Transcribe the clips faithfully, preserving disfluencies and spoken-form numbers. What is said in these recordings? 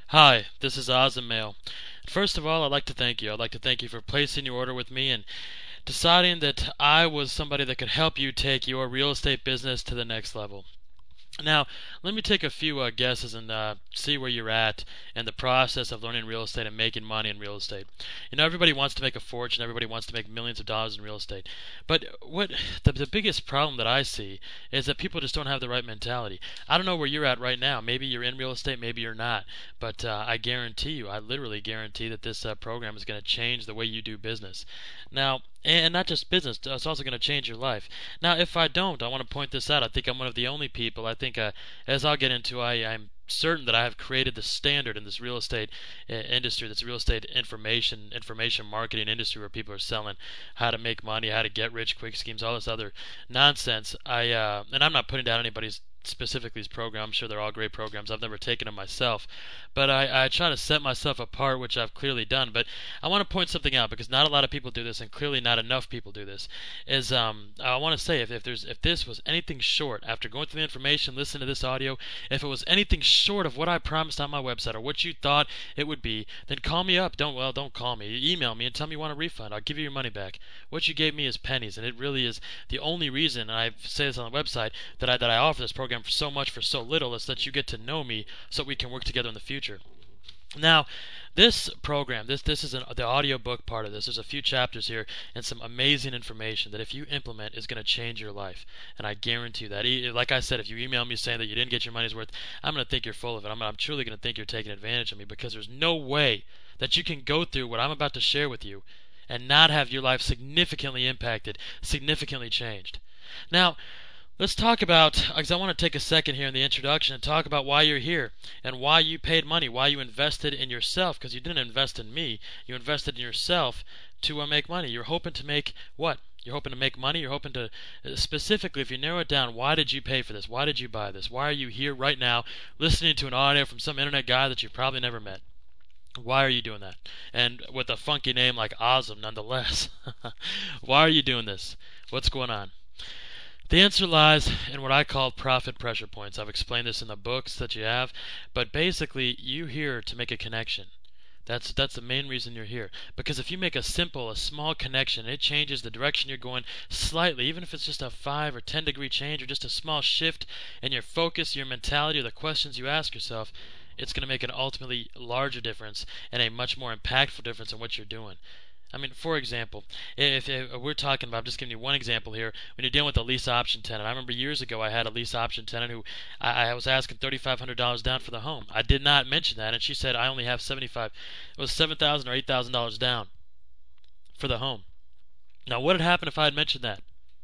Hi, this is Mail. First of all, I'd like to thank you. I'd like to thank you for placing your order with me and deciding that I was somebody that could help you take your real estate business to the next level. Now, let me take a few uh, guesses and uh, see where you're at in the process of learning real estate and making money in real estate. You know, everybody wants to make a fortune. Everybody wants to make millions of dollars in real estate. But what the, the biggest problem that I see is that people just don't have the right mentality. I don't know where you're at right now. Maybe you're in real estate, maybe you're not. But uh, I guarantee you, I literally guarantee that this uh, program is going to change the way you do business. Now, and not just business, it's also going to change your life. Now, if I don't, I want to point this out. I think I'm one of the only people. I think, uh, as I'll get into, I, I'm certain that I have created the standard in this real estate uh, industry, this real estate information, information marketing industry where people are selling how to make money, how to get rich quick schemes, all this other nonsense. I uh, and I'm not putting down anybody's specifically these programs. I'm sure they're all great programs. I've never taken them myself, but I, I try to set myself apart, which I've clearly done. But I want to point something out because not a lot of people do this, and clearly not enough people do this. Is um, I want to say if, if there's if this was anything short, after going through the information, listening to this audio, if it was anything short of what I promised on my website or what you thought it would be, then call me up. Don't well, don't call me. Email me and tell me you want a refund. I'll give you your money back. What you gave me is pennies, and it really is the only reason. And I say this on the website that I that I offer this program for so much for so little is that you get to know me so we can work together in the future. Now, this program, this this is an, the audio book part of this. There's a few chapters here and some amazing information that if you implement is going to change your life, and I guarantee you that. E- Like I said, if you email me saying that you didn't get your money's worth, I'm going to think you're full of it. I'm, I'm truly going to think you're taking advantage of me because there's no way that you can go through what I'm about to share with you and not have your life significantly impacted, significantly changed. Now, let's talk about, because I want to take a second here in the introduction and talk about why you're here and why you paid money, why you invested in yourself, because you didn't invest in me. You invested in yourself to uh, make money. You're hoping to make what? You're hoping to make money. You're hoping to, uh, specifically, if you narrow it down, why did you pay for this? Why did you buy this? Why are you here right now listening to an audio from some internet guy that you've probably never met? Why are you doing that? And with a funky name like Ozum, nonetheless. Why are you doing this? What's going on? The answer lies in what I call profit pressure points. I've explained this in the books that you have, but basically you're here to make a connection. That's that's the main reason you're here. Because if you make a simple, a small connection, it changes the direction you're going slightly, even if it's just a five or ten degree change or just a small shift in your focus, your mentality, or the questions you ask yourself, it's going to make an ultimately larger difference and a much more impactful difference in what you're doing. I mean, for example, if, if we're talking about, I'm just giving you one example here, when you're dealing with a lease option tenant. I remember years ago I had a lease option tenant who I, I was asking thirty-five hundred dollars down for the home. I did not mention that, and she said I only have seventy-five. It was seven thousand dollars or eight thousand dollars down for the home. Now, what had happened if I had mentioned that?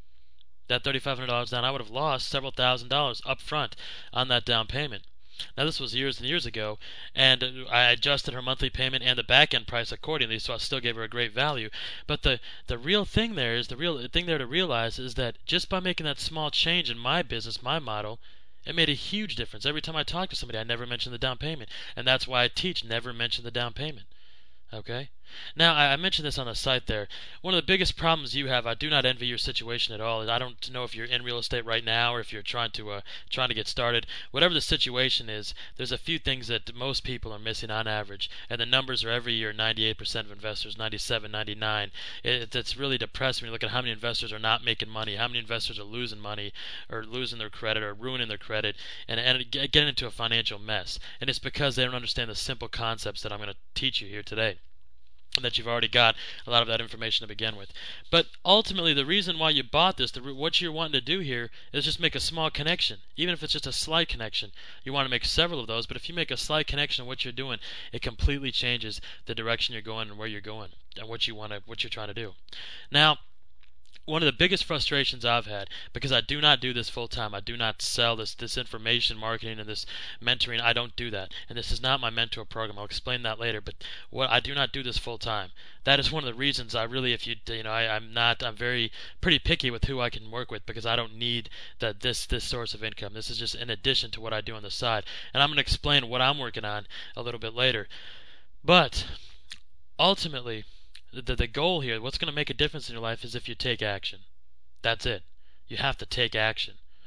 That thirty-five hundred dollars down, I would have lost several thousand dollars up front on that down payment. Now, this was years and years ago, and I adjusted her monthly payment and the back end price accordingly, so I still gave her a great value. But the, the real thing there is, the real thing there to realize is that just by making that small change in my business, my model, it made a huge difference. Every time I talk to somebody, I never mention the down payment. And that's why I teach never mention the down payment. Okay? Now, I mentioned this on the site there. One of the biggest problems you have, I do not envy your situation at all. I don't know if you're in real estate right now or if you're trying to uh, trying to get started. Whatever the situation is, there's a few things that most people are missing on average. And the numbers are every year ninety-eight percent of investors, ninety-seven, ninety-nine. It, it's really depressing when you look at how many investors are not making money, how many investors are losing money or losing their credit or ruining their credit and, and getting into a financial mess. And it's because they don't understand the simple concepts that I'm going to teach you here today. That you've already got a lot of that information to begin with. But ultimately, the reason why you bought this, the, what you're wanting to do here is just make a small connection. Even if it's just a slight connection. You want to make several of those, but if you make a slight connection in what you're doing, it completely changes the direction you're going and where you're going and what you want to, what you're trying to do. Now, one of the biggest frustrations I've had, because I do not do this full time, I do not sell this, this information marketing and this mentoring, I don't do that. And this is not my mentor program, I'll explain that later, but what I do not do this full time. That is one of the reasons I really, if you, you know, I, I'm not, I'm very, pretty picky with who I can work with because I don't need that this, this source of income. This is just in addition to what I do on the side. And I'm going to explain what I'm working on a little bit later. But, ultimately, the, the goal here, what's going to make a difference in your life is if you take action. That's it. You have to take action.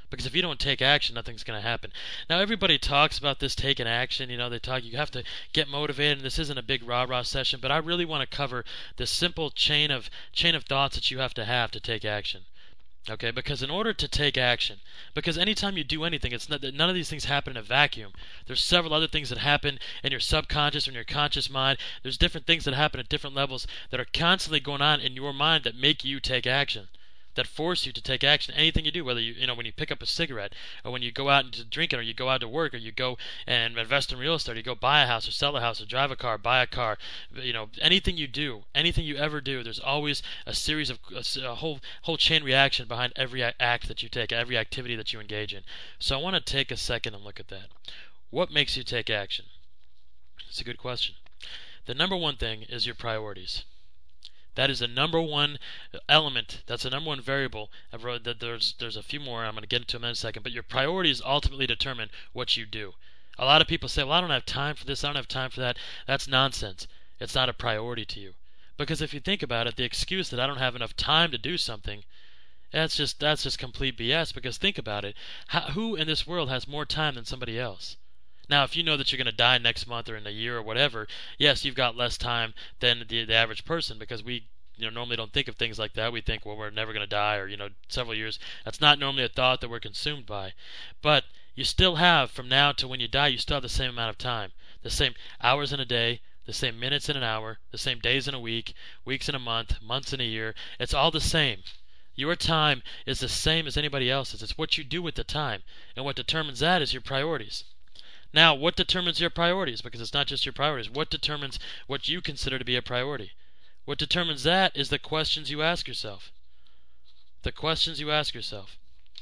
Because if you don't take action, nothing's going to happen. Now, everybody talks about this taking action. You know, they talk, you have to get motivated, and this isn't a big rah-rah session, but I really want to cover this simple chain of chain of thoughts that you have to have to take action. Okay, because in order to take action, because anytime you do anything, it's not, none of these things happen in a vacuum. There's several other things that happen in your subconscious or in your conscious mind. There's different things that happen at different levels that are constantly going on in your mind that make you take action, that force you to take action. Anything you do, whether you, you know, when you pick up a cigarette, or when you go out to drink it, or you go out to work, or you go and invest in real estate, or you go buy a house, or sell a house, or drive a car, buy a car, you know, anything you do, anything you ever do, there's always a series of a, a whole whole chain reaction behind every act that you take, every activity that you engage in. So I want to take a second and look at that. What makes you take action? It's a good question. The number one thing is your priorities. That is the number one element. That's the number one variable. I've wrote that there's there's a few more. I'm going to get into them in a second. But your priorities ultimately determine what you do. A lot of people say, "Well, I don't have time for this. I don't have time for that." That's nonsense. It's not a priority to you. Because if you think about it, the excuse that I don't have enough time to do something, that's just that's just complete B S. Because think about it. How, who in this world has more time than somebody else? Now, if you know that you're going to die next month or in a year or whatever, yes, you've got less time than the, the average person, because we you know normally don't think of things like that. We think, well, we're never going to die, or you know several years. That's not normally a thought that we're consumed by. But you still have, from now to when you die, you still have the same amount of time, the same hours in a day, the same minutes in an hour, the same days in a week, weeks in a month, months in a year. It's all the same. Your time is the same as anybody else's. It's what you do with the time, and what determines that is your priorities. Now, what determines your priorities? Because it's not just your priorities. What determines what you consider to be a priority? What determines that is the questions you ask yourself. The questions you ask yourself.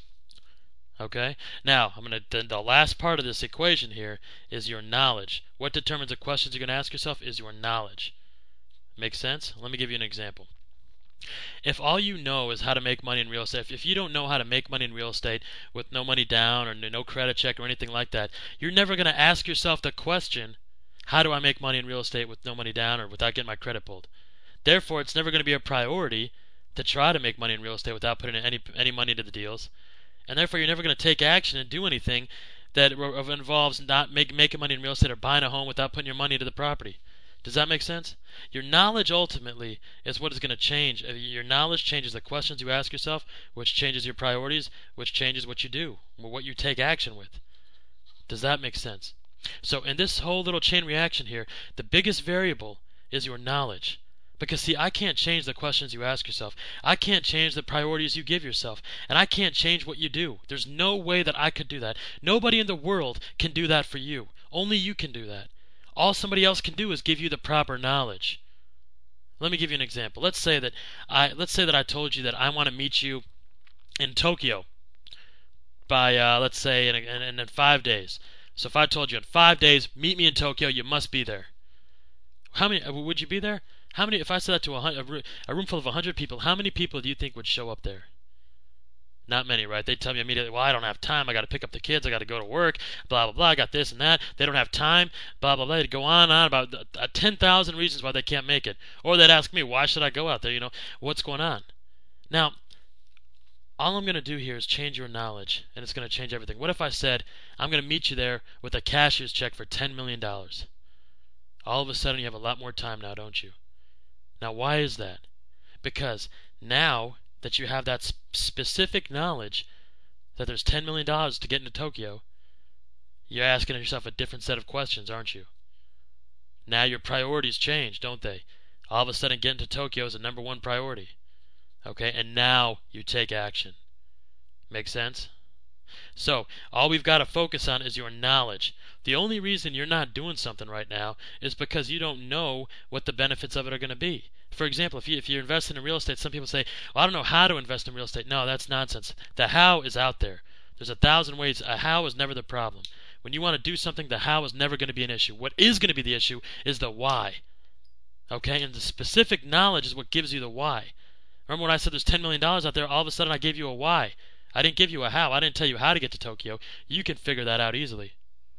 Okay? Now, I'm going to the last part of this equation here is your knowledge. What determines the questions you're going to ask yourself is your knowledge. Make sense? Let me give you an example. If all you know is how to make money in real estate, if you don't know how to make money in real estate with no money down or no credit check or anything like that, you're never going to ask yourself the question, how do I make money in real estate with no money down or without getting my credit pulled? Therefore, it's never going to be a priority to try to make money in real estate without putting any any money into the deals. And therefore, you're never going to take action and do anything that involves not make, making money in real estate or buying a home without putting your money into the property. Does that make sense? Your knowledge ultimately is what is going to change. Your knowledge changes the questions you ask yourself, which changes your priorities, which changes what you do, or what you take action with. Does that make sense? So in this whole little chain reaction here, the biggest variable is your knowledge. Because see, I can't change the questions you ask yourself. I can't change the priorities you give yourself. And I can't change what you do. There's no way that I could do that. Nobody in the world can do that for you. Only you can do that. All somebody else can do is give you the proper knowledge. Let me give you an example. Let's say that I let's say that I told you that I want to meet you in Tokyo by uh, let's say in, in, in five days. So if I told you in five days, meet me in Tokyo, you must be there. How many would you be there? How many? If I said that to a, a room full of a hundred people, how many people do you think would show up there? Not many, right? They tell me immediately, well, I don't have time. I got to pick up the kids. I got to go to work. Blah, blah, blah. I got this and that. They don't have time. Blah, blah, blah. They'd go on and on about uh, ten thousand reasons why they can't make it. Or they'd ask me, why should I go out there? You know, what's going on? Now, all I'm going to do here is change your knowledge, and it's going to change everything. What if I said, I'm going to meet you there with a cashier's check for ten million dollars? All of a sudden, you have a lot more time now, don't you? Now, why is that? Because now that you have that sp- specific knowledge that there's ten million dollars to get into Tokyo, you're asking yourself a different set of questions, aren't you? Now your priorities change, don't they? All of a sudden, getting to Tokyo is the number one priority. Okay, and now you take action. Make sense? So, all we've got to focus on is your knowledge. The only reason you're not doing something right now is because you don't know what the benefits of it are going to be. For example, if, you, if you're investing in real estate, some people say, well, I don't know how to invest in real estate. No, that's nonsense. The how is out there. There's a thousand ways. A how is never the problem. When you want to do something, the how is never going to be an issue. What is going to be the issue is the why. Okay, and the specific knowledge is what gives you the why. Remember when I said there's ten million dollars out there, all of a sudden I gave you a why. I didn't give you a how. I didn't tell you how to get to Tokyo. You can figure that out easily,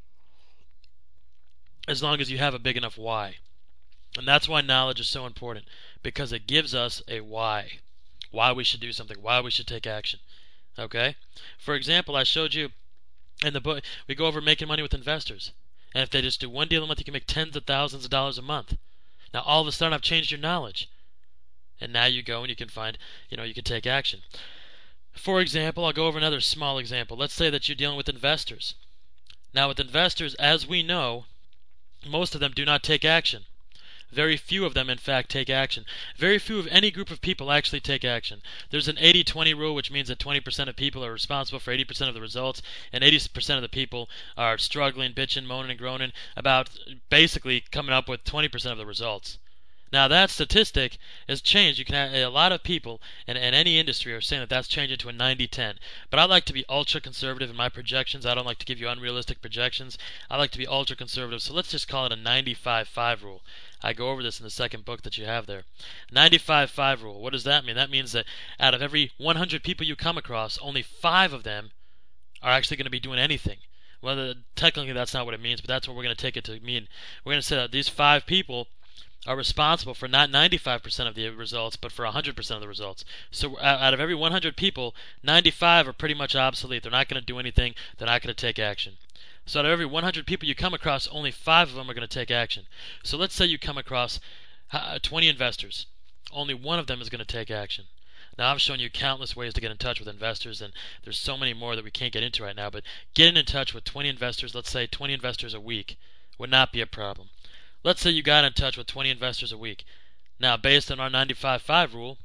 as long as you have a big enough why. And that's why knowledge is so important, because it gives us a why. Why we should do something, why we should take action. Okay? For example, I showed you in the book, we go over making money with investors. And if they just do one deal a month, you can make tens of thousands of dollars a month. Now, all of a sudden, I've changed your knowledge. And now you go and you can find, you know, you can take action. For example, I'll go over another small example. Let's say that you're dealing with investors. Now, with investors, as we know, most of them do not take action. Very few of them, in fact, take action. Very few of any group of people actually take action. There's an eighty twenty rule, which means that twenty percent of people are responsible for eighty percent of the results, and eighty percent of the people are struggling, bitching, moaning, and groaning about basically coming up with twenty percent of the results. Now, that statistic has changed. You can have, a lot of people in, in any industry are saying that that's changing to a ninety ten. But I like to be ultra conservative in my projections. I don't like to give you unrealistic projections. I like to be ultra conservative. So let's just call it a ninety-five five rule. I go over this in the second book that you have there. ninety-five five rule. What does that mean? That means that out of every one hundred people you come across, only five of them are actually going to be doing anything. Well, technically that's not what it means, but that's what we're going to take it to mean. We're going to say that these five people are responsible for not ninety-five percent of the results, but for one hundred percent of the results. So out of every one hundred people, ninety-five are pretty much obsolete. They're not going to do anything. They're not going to take action. So out of every one hundred people you come across, only five of them are going to take action. So let's say you come across twenty investors. Only one of them is going to take action. Now, I've shown you countless ways to get in touch with investors, and there's so many more that we can't get into right now, but getting in touch with twenty investors, let's say twenty investors a week, would not be a problem. Let's say you got in touch with twenty investors a week. Now, based on our ninety-five five rule,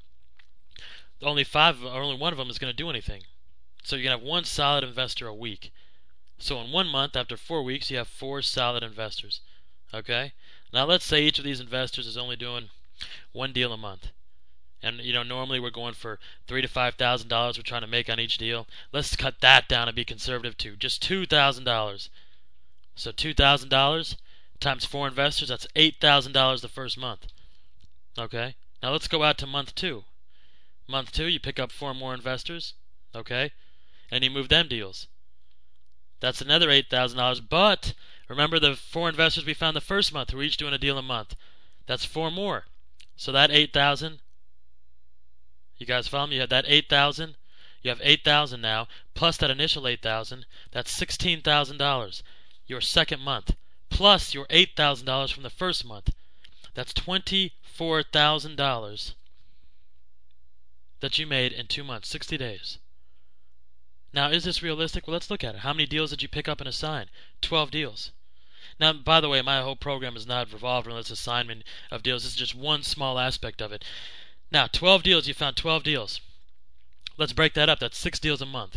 only five or only one of them is going to do anything. So you're going to have one solid investor a week. So in one month, after four weeks, you have four solid investors. Okay? Now, let's say each of these investors is only doing one deal a month. And, you know, normally we're going for three to five thousand dollars we're trying to make on each deal. Let's cut that down and be conservative to just two thousand dollars. So two thousand dollars times four investors, that's eight thousand dollars the first month. Okay? Now let's go out to month two. Month two, you pick up four more investors. Okay? And you move them deals. That's another eight thousand dollars. But remember the four investors we found the first month who were each doing a deal a month. That's four more. So that eight thousand dollars, you guys follow me? You have that eight thousand dollars. You have eight thousand dollars now, plus that initial eight thousand dollars. That's sixteen thousand dollars. Your second month. Plus your eight thousand dollars from the first month. That's twenty-four thousand dollars that you made in two months, sixty days. Now, is this realistic? Well, let's look at it. How many deals did you pick up and assign? twelve deals. Now, by the way, my whole program is not revolved around this assignment of deals. This is just one small aspect of it. Now, twelve deals, you found twelve deals. Let's break that up. That's six deals a month.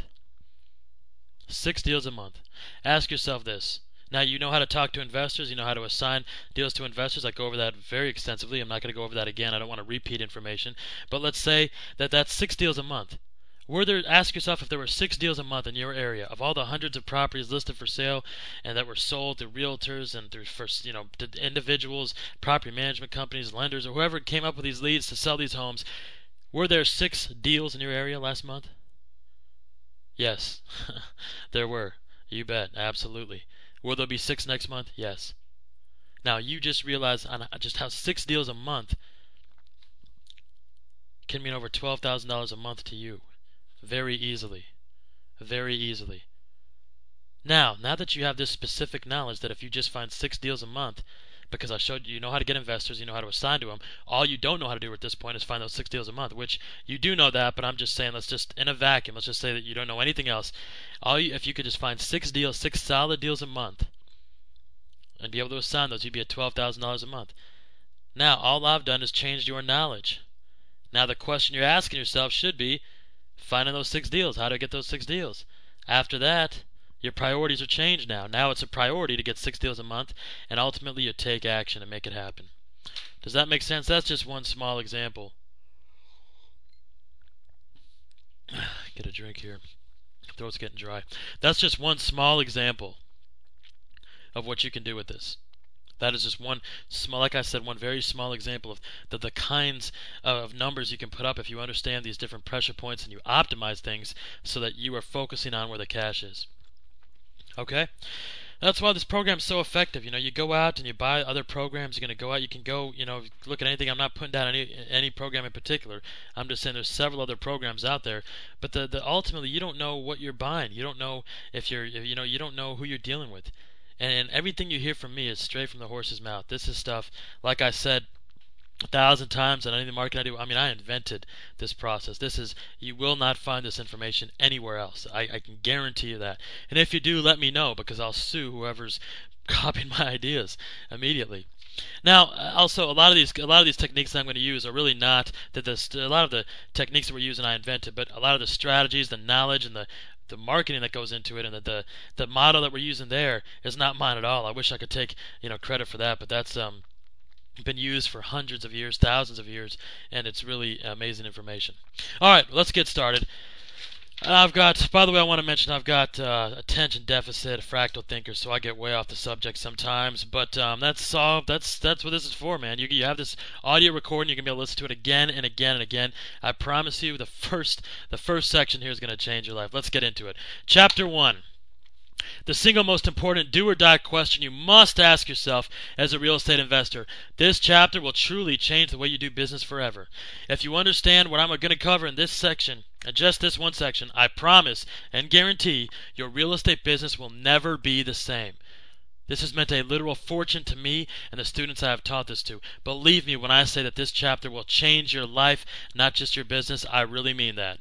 Six deals a month. Ask yourself this. Now, you know how to talk to investors. You know how to assign deals to investors. I go over that very extensively. I'm not going to go over that again. I don't want to repeat information. But let's say that that's six deals a month. Were there, ask yourself if there were six deals a month in your area of all the hundreds of properties listed for sale and that were sold to realtors and through first, you know, to individuals, property management companies, lenders, or whoever came up with these leads to sell these homes. Were there six deals in your area last month? Yes, there were. You bet, absolutely. Will there be six next month? Yes. Now, you just realize on just how six deals a month can mean over twelve thousand dollars a month to you. Very easily. Very easily. Now, now that you have this specific knowledge that if you just find six deals a month, because I showed you, you know how to get investors, you know how to assign to them, all you don't know how to do at this point is find those six deals a month, which you do know that, but I'm just saying, let's just, in a vacuum, let's just say that you don't know anything else. All you, if you could just find six deals, six solid deals a month, and be able to assign those, you'd be at twelve thousand dollars a month. Now, all I've done is changed your knowledge. Now, the question you're asking yourself should be, finding those six deals. How do I get those six deals? After that, your priorities are changed now. Now it's a priority to get six deals a month, and ultimately you take action and make it happen. Does that make sense? That's just one small example. Get a drink here. Throat's getting dry. That's just one small example of what you can do with this. That is just one small, like I said, one very small example of the, the kinds of numbers you can put up if you understand these different pressure points and you optimize things so that you are focusing on where the cash is. Okay? That's why this program's so effective. You know, you go out and you buy other programs. You're going to go out. You can go, you know, look at anything. I'm not putting down any any program in particular. I'm just saying there's several other programs out there. But the, the ultimately, you don't know what you're buying. You don't know if you're, if, you know, you don't know who you're dealing with. And, and everything you hear from me is straight from the horse's mouth. This is stuff, like I said, a thousand times on any of the marketing I do. I mean, I invented this process. This is, you will not find this information anywhere else. I, I can guarantee you that. And if you do, let me know, because I'll sue whoever's copying my ideas immediately. Now, also, a lot of these a lot of these techniques that I'm going to use are really not that this. A lot of the techniques that we're using I invented, but a lot of the strategies, the knowledge, and the the marketing that goes into it, and the, the the model that we're using there is not mine at all. I wish I could take you know credit for that, but that's um. been used for hundreds of years, thousands of years, and it's really amazing information. All right, let's get started. I've got, by the way, I want to mention I've got uh, attention deficit, fractal thinker, so I get way off the subject sometimes. But um, that's all. That's that's what this is for, man. You you have this audio recording. You can be able to listen to it again and again and again. I promise you, the first the first section here is going to change your life. Let's get into it. Chapter one. The single most important do or die question you must ask yourself as a real estate investor. This chapter will truly change the way you do business forever. If you understand what I'm going to cover in this section, and just this one section, I promise and guarantee your real estate business will never be the same. This has meant a literal fortune to me and the students I have taught this to. Believe me when I say that this chapter will change your life, not just your business. I really mean that.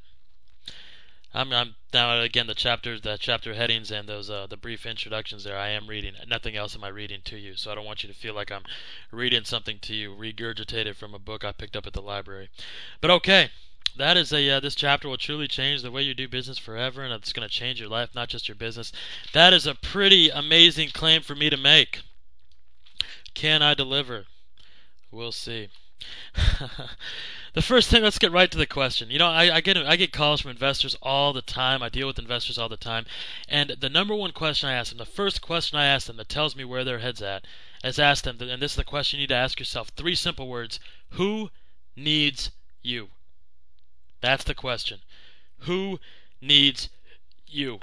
I'm, I'm now again the chapters, the chapter headings, and those uh, the brief introductions there. I am reading. Nothing else am I reading to you, so I don't want you to feel like I'm reading something to you, regurgitated from a book I picked up at the library. But okay, that is a uh, this chapter will truly change the way you do business forever, and it's going to change your life, not just your business. That is a pretty amazing claim for me to make. Can I deliver? We'll see. The first thing, let's get right to the question. You know, I, I get I get calls from investors all the time. I deal with investors all the time, and the number one question I ask them, the first question I ask them that tells me where their head's at, is ask them, and this is the question you need to ask yourself. Three simple words: who needs you? That's the question. Who needs you?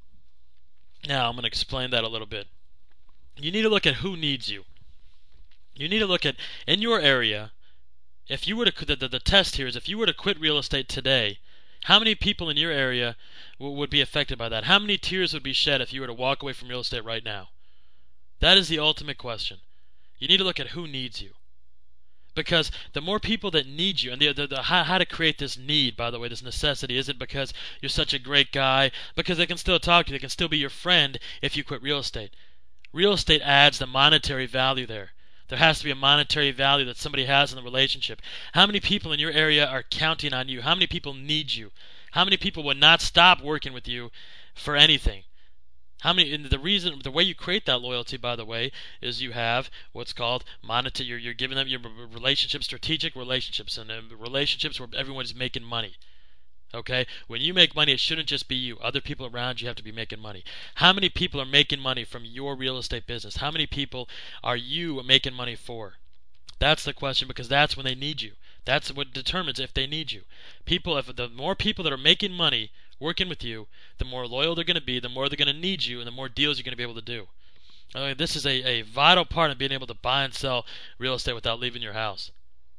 Now I'm going to explain that a little bit. You need to look at who needs you. You need to look at in your area. If you were to, the, the, the test here is if you were to quit real estate today, how many people in your area w- would be affected by that? How many tears would be shed if you were to walk away from real estate right now? That is the ultimate question. You need to look at who needs you. Because the more people that need you, and the, the, the how, how to create this need, by the way, this necessity, isn't because you're such a great guy, because they can still talk to you, they can still be your friend if you quit real estate. Real estate adds the monetary value there. There has to be a monetary value that somebody has in the relationship. How many people in your area are counting on you? How many people need you? How many people would not stop working with you for anything? How many? And the reason, the way you create that loyalty, by the way, is you have what's called monetary. You're, you're giving them your relationships, strategic relationships, and uh, relationships where everyone is making money. Okay? When you make money, it shouldn't just be you. Other people around you have to be making money. How many people are making money from your real estate business? How many people are you making money for? That's the question, because that's when they need you. That's what determines if they need you. People, if the more people that are making money working with you, the more loyal they're going to be, the more they're going to need you, and the more deals you're going to be able to do. I mean, this is a, a vital part of being able to buy and sell real estate without leaving your house.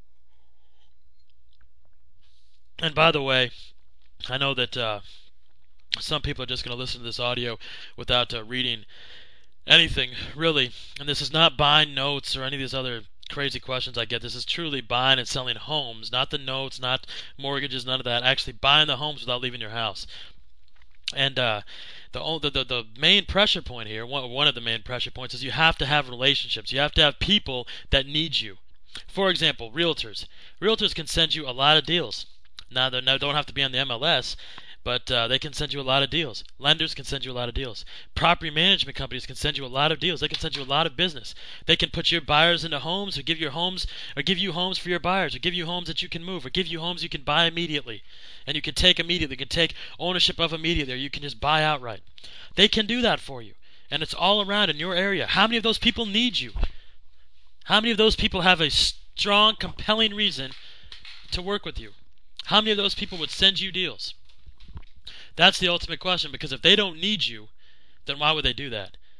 And by the way, I know that uh, some people are just going to listen to this audio without uh, reading anything, really. And this is not buying notes or any of these other crazy questions I get. This is truly buying and selling homes, not the notes, not mortgages, none of that. Actually buying the homes without leaving your house. And uh, the, the the main pressure point here, one, one of the main pressure points, is you have to have relationships. You have to have people that need you. For example, realtors. Realtors can send you a lot of deals. Now, they don't have to be on the M L S, but uh, they can send you a lot of deals. Lenders can send you a lot of deals. Property management companies can send you a lot of deals. They can send you a lot of business. They can put your buyers into homes, or give your homes, or give you homes for your buyers, or give you homes that you can move, or give you homes you can buy immediately, and you can take immediately. You can take ownership of immediately, or you can just buy outright. They can do that for you, and it's all around in your area. How many of those people need you? How many of those people have a strong, compelling reason to work with you? How many of those people would send you deals? That's the ultimate question, because if they don't need you, then why would they do that?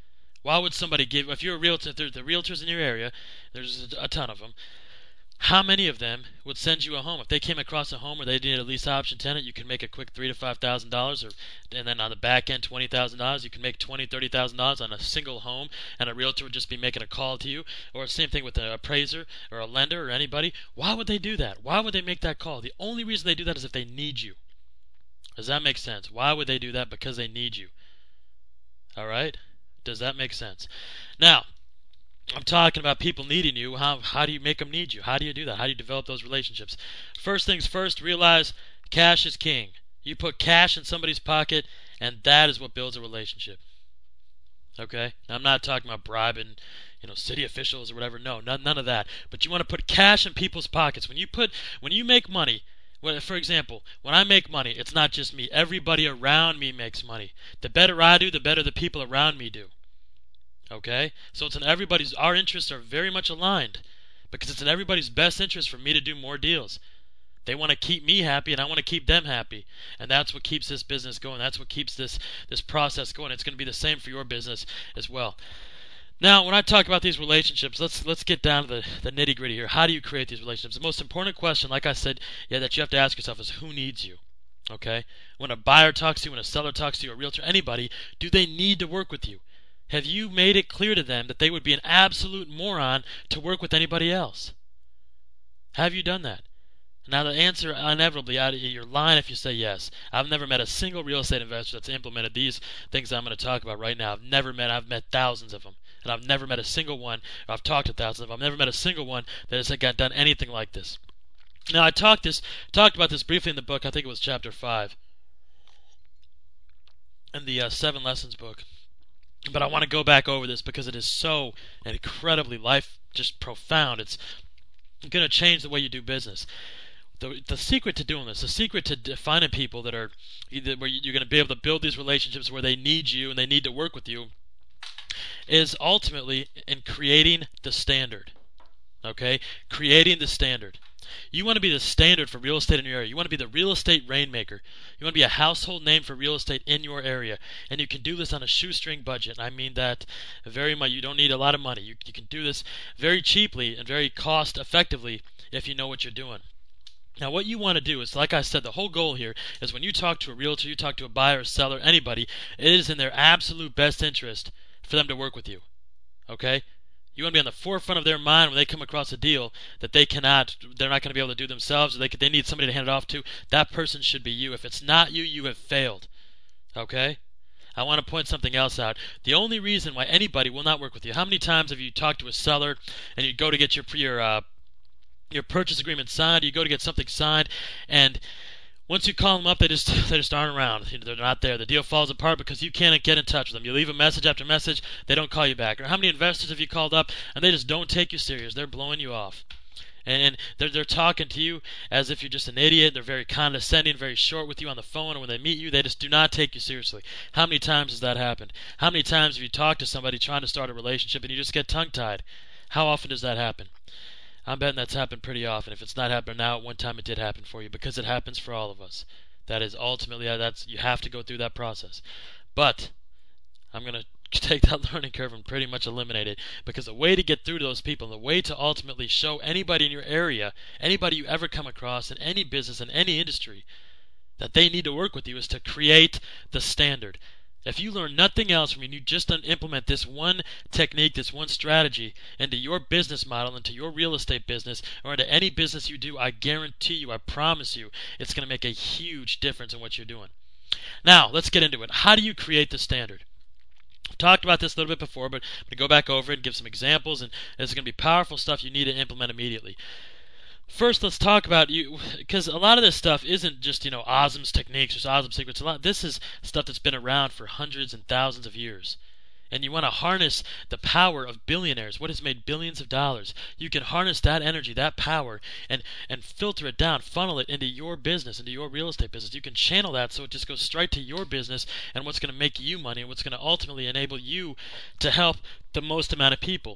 Why would somebody give, if you're a realtor, if there's the realtors in your area, there's a ton of them, how many of them would send you a home? If they came across a home where they needed a lease option tenant, you can make a quick three to five thousand dollars, or and then on the back end twenty thousand dollars. You can make twenty, thirty thousand dollars on a single home, and a realtor would just be making a call to you. Or same thing with an appraiser or a lender or anybody. Why would they do that? Why would they make that call? The only reason they do that is if they need you. Does that make sense? Why would they do that? Because they need you. All right? Does that make sense? Now, I'm talking about people needing you. How how do you make them need you? How do you do that? How do you develop those relationships? First things first, realize cash is king. You put cash in somebody's pocket, and that is what builds a relationship. Okay? Now, I'm not talking about bribing, you know, city officials or whatever. No, none, none of that. But you want to put cash in people's pockets. When you put, when you make money, when, for example, when I make money, it's not just me. Everybody around me makes money. The better I do, the better the people around me do. Okay? So it's in everybody's, our interests are very much aligned, because it's in everybody's best interest for me to do more deals. They want to keep me happy, and I want to keep them happy. And that's what keeps this business going. That's what keeps this, this process going. It's going to be the same for your business as well. Now, when I talk about these relationships, let's let's get down to the, the nitty-gritty here. How do you create these relationships? The most important question, like I said, yeah, that you have to ask yourself is, who needs you? Okay? When a buyer talks to you, when a seller talks to you, a realtor, anybody, do they need to work with you? Have you made it clear to them that they would be an absolute moron to work with anybody else? Have you done that? Now, the answer inevitably out of your line if you say yes. I've never met a single real estate investor that's implemented these things I'm going to talk about right now. I've never met, I've met thousands of them. And I've never met a single one, or I've talked to thousands of them. I've never met a single one that has got done anything like this. Now, I talked this, talked about this briefly in the book. I think it was chapter five in the uh, Seven Lessons book. But I want to go back over this because it is so incredibly life just profound. It's going to change the way you do business. The, the secret to doing this, the secret to finding people that are either where you're going to be able to build these relationships where they need you and they need to work with you, is ultimately in creating the standard. Okay? Creating the standard. You want to be the standard for real estate in your area. You want to be the real estate rainmaker. You want to be a household name for real estate in your area. And you can do this on a shoestring budget. I mean that very much. You don't need a lot of money. You, you can do this very cheaply and very cost effectively if you know what you're doing. Now, what you want to do is, like I said, the whole goal here is when you talk to a realtor, you talk to a buyer, a seller, anybody, it is in their absolute best interest for them to work with you. Okay? You want to be on the forefront of their mind when they come across a deal that they cannot, they're not going to be able to do themselves, or they, they need somebody to hand it off to. That person should be you. If it's not you, you have failed. Okay? I want to point something else out. The only reason why anybody will not work with you, how many times have you talked to a seller and you go to get your your uh, your purchase agreement signed, you go to get something signed, and once you call them up, they just they just aren't around. They're not there. The deal falls apart because you can't get in touch with them. You leave a message after message, they don't call you back. Or how many investors have you called up and they just don't take you serious? They're blowing you off. And they're they're talking to you as if you're just an idiot. They're very condescending, very short with you on the phone, and when they meet you, they just do not take you seriously. How many times has that happened? How many times have you talked to somebody trying to start a relationship and you just get tongue-tied? How often does that happen? I'm betting that's happened pretty often. If it's not happening now, at one time it did happen for you, because it happens for all of us. That is ultimately, that's you have to go through that process. But I'm going to take that learning curve and pretty much eliminate it, because the way to get through to those people, the way to ultimately show anybody in your area, anybody you ever come across in any business, in any industry, that they need to work with you is to create the standard. If you learn nothing else from me, and you just implement this one technique, this one strategy into your business model, into your real estate business, or into any business you do, I guarantee you, I promise you, it's going to make a huge difference in what you're doing. Now, let's get into it. How do you create the standard? I've talked about this a little bit before, but I'm going to go back over it and give some examples, and this is going to be powerful stuff you need to implement immediately. First, let's talk about you, because a lot of this stuff isn't just, you know, Ozum's techniques or Ozum's secrets. A lot, this is stuff that's been around for hundreds and thousands of years. And you want to harness the power of billionaires, what has made billions of dollars. You can harness that energy, that power, and, and filter it down, funnel it into your business, into your real estate business. You can channel that so it just goes straight to your business and what's going to make you money and what's going to ultimately enable you to help the most amount of people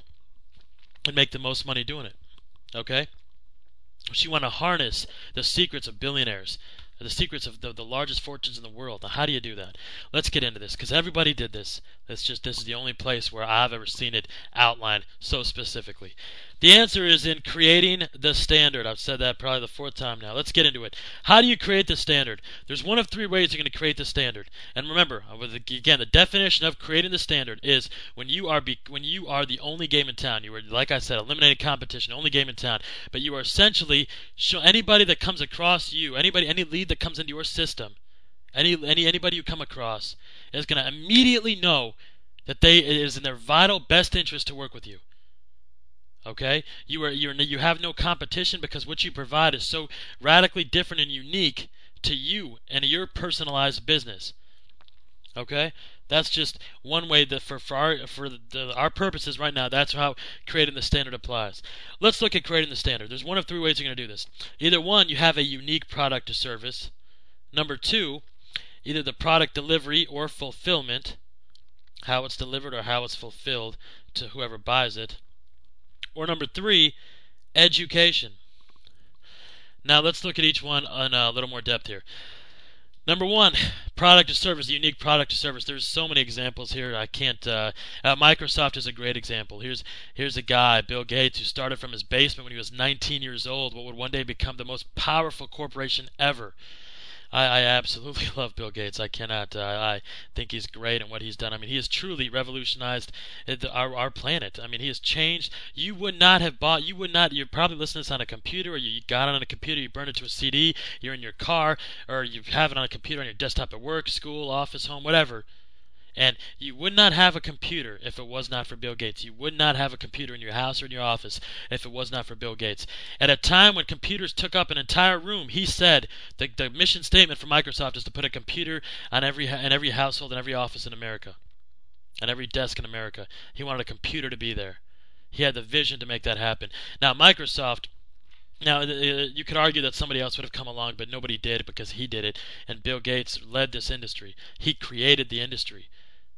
and make the most money doing it. Okay? So you want to harness the secrets of billionaires. The secrets of the, the largest fortunes in the world. Now, how do you do that? Let's get into this, because everybody did this. That's just this is the only place where I've ever seen it outlined so specifically. The answer is in creating the standard. I've said that probably the fourth time now. Let's get into it. How do you create the standard? There's one of three ways you're going to create the standard. And remember, again, the definition of creating the standard is when you are be, when you are the only game in town. You are, like I said, eliminating competition, only game in town. But you are essentially show anybody that comes across you, anybody, any lead that comes into your system, any any anybody you come across is going to immediately know that they it is in their vital best interest to work with you. Okay, you are you you have no competition because what you provide is so radically different and unique to you and your personalized business. Okay, that's just one way that for for our for the, our purposes right now, that's how creating the standard applies. Let's look at creating the standard. There's one of three ways you're going to do this. Either one, you have a unique product or service. Number two, either the product delivery or fulfillment, how it's delivered or how it's fulfilled to whoever buys it. Or number three, education. Now let's look at each one in a little more depth here. Number one, product or service, unique product or service. There's so many examples here. I can't. Uh, uh, Microsoft is a great example. Here's here's a guy, Bill Gates, who started from his basement when he was nineteen years old. What would one day become the most powerful corporation ever. I, I absolutely love Bill Gates. I cannot. Uh, I think he's great in what he's done. I mean, he has truly revolutionized the, our our planet. I mean, he has changed. You would not have bought. You would not. You're probably listening to this on a computer, or you got it on a computer. You burned it to a C D. You're in your car, or you have it on a computer on your desktop at work, school, office, home, whatever. And you would not have a computer if it was not for Bill Gates. You would not have a computer in your house or in your office if it was not for Bill Gates. At a time when computers took up an entire room, he said the, the mission statement for Microsoft is to put a computer on every in every household and every office in America, on every desk in America. He wanted a computer to be there. He had the vision to make that happen. Now, Microsoft... Now, you could argue that somebody else would have come along, but nobody did because he did it, and Bill Gates led this industry. He created the industry.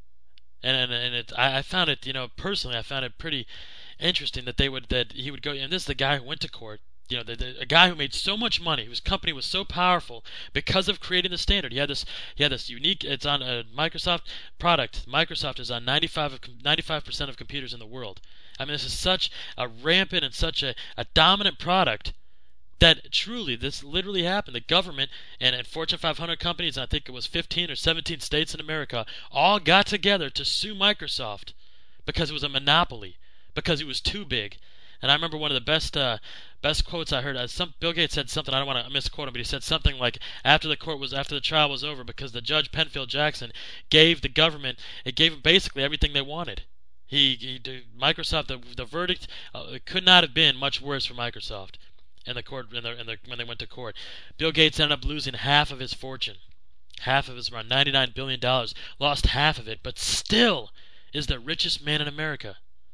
And and, and it, I, I found it, you know, personally, I found it pretty interesting that they would that he would go. And this is the guy who went to court. You know, the, the, a guy who made so much money, whose company was so powerful because of creating the standard. He had this, he had this unique. It's on a Microsoft product. Microsoft is on ninety-five percent of computers in the world. I mean, this is such a rampant and such a, a dominant product that truly this literally happened. The government and, and Fortune five hundred companies, I think it was fifteen or seventeen states in America, all got together to sue Microsoft because it was a monopoly, because it was too big. And I remember one of the best uh, best quotes I heard. Uh, some Bill Gates said something. I don't want to misquote him, but he said something like, "After the court was after the trial was over, because the judge Penfield Jackson gave the government, it gave them basically everything they wanted." He, he Microsoft, the the verdict uh, it could not have been much worse for Microsoft. In the court, in the, in the, when they went to court, Bill Gates ended up losing half of his fortune, half of his around ninety-nine billion dollars, lost half of it, but still is the richest man in America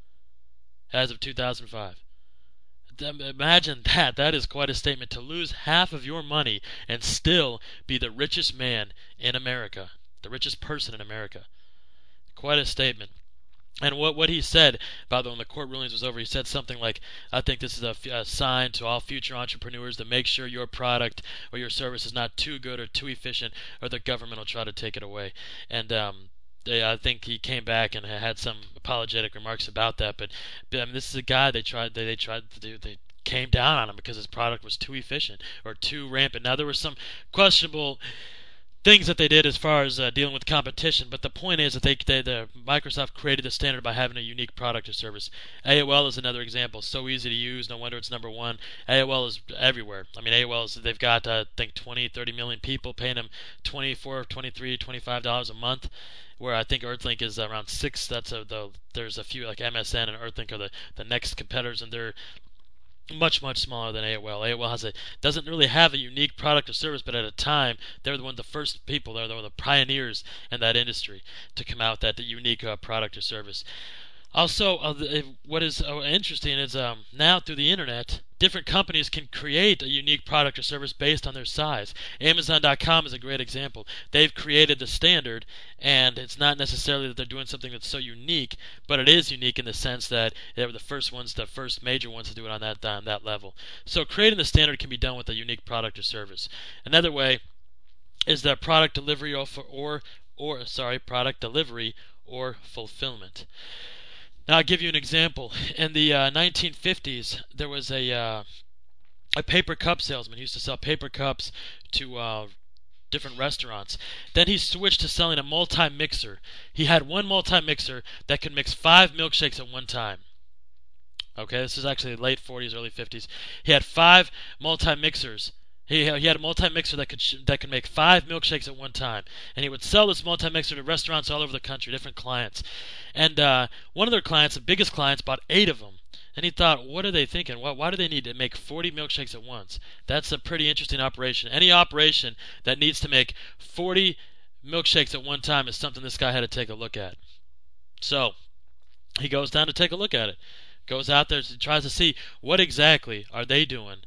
as of two thousand five. Imagine that. That is quite a statement, to lose half of your money and still be the richest man in America, the richest person in America. Quite a statement. And what what he said, by the way, when the court rulings was over, he said something like, "I think this is a, a sign to all future entrepreneurs to make sure your product or your service is not too good or too efficient, or the government will try to take it away." And um, they, I think he came back and had some apologetic remarks about that. But I mean, this is a guy they tried they, they tried to do they came down on him because his product was too efficient or too rampant. Now there were some questionable things that they did as far as uh, dealing with competition, but the point is that they, they the Microsoft created the standard by having a unique product or service. A O L is another example. So easy to use, no wonder it's number one. A O L is everywhere. I mean, A O L is, they've got uh, I think twenty, thirty million people paying them twenty-four, twenty-three, twenty-five dollars a month. Where I think Earthlink is around six. That's a, the there's a few like M S N and Earthlink are the, the next competitors, and they're much much smaller than A O L. A O L has a doesn't really have a unique product or service, but at a time they're one of the first people, they're one of the pioneers in that industry to come out with that the unique uh, product or service. Also, uh, what is uh, interesting is um, now through the internet, different companies can create a unique product or service based on their size. Amazon dot com is a great example. They've created the standard, and it's not necessarily that they're doing something that's so unique, but it is unique in the sense that they were the first ones, the first major ones to do it on that on that level. So creating the standard can be done with a unique product or service. Another way is that product delivery or or, or sorry, product delivery or fulfillment. Now I'll give you an example. In the uh, nineteen fifties, there was a uh, a paper cup salesman. He used to sell paper cups to uh, different restaurants. Then he switched to selling a multi-mixer. He had one multi-mixer that could mix five milkshakes at one time. Okay, this is actually late forties, early fifties. He had five multi-mixers. He, he had a multi-mixer that could sh- that could make five milkshakes at one time, and he would sell this multi-mixer to restaurants all over the country, different clients. And uh, one of their clients, the biggest clients, bought eight of them. And he thought, what are they thinking? Why, why do they need to make forty milkshakes at once? That's a pretty interesting operation. Any operation that needs to make forty milkshakes at one time is something this guy had to take a look at. So he goes down to take a look at it. Goes out there and tries to see what exactly are they doing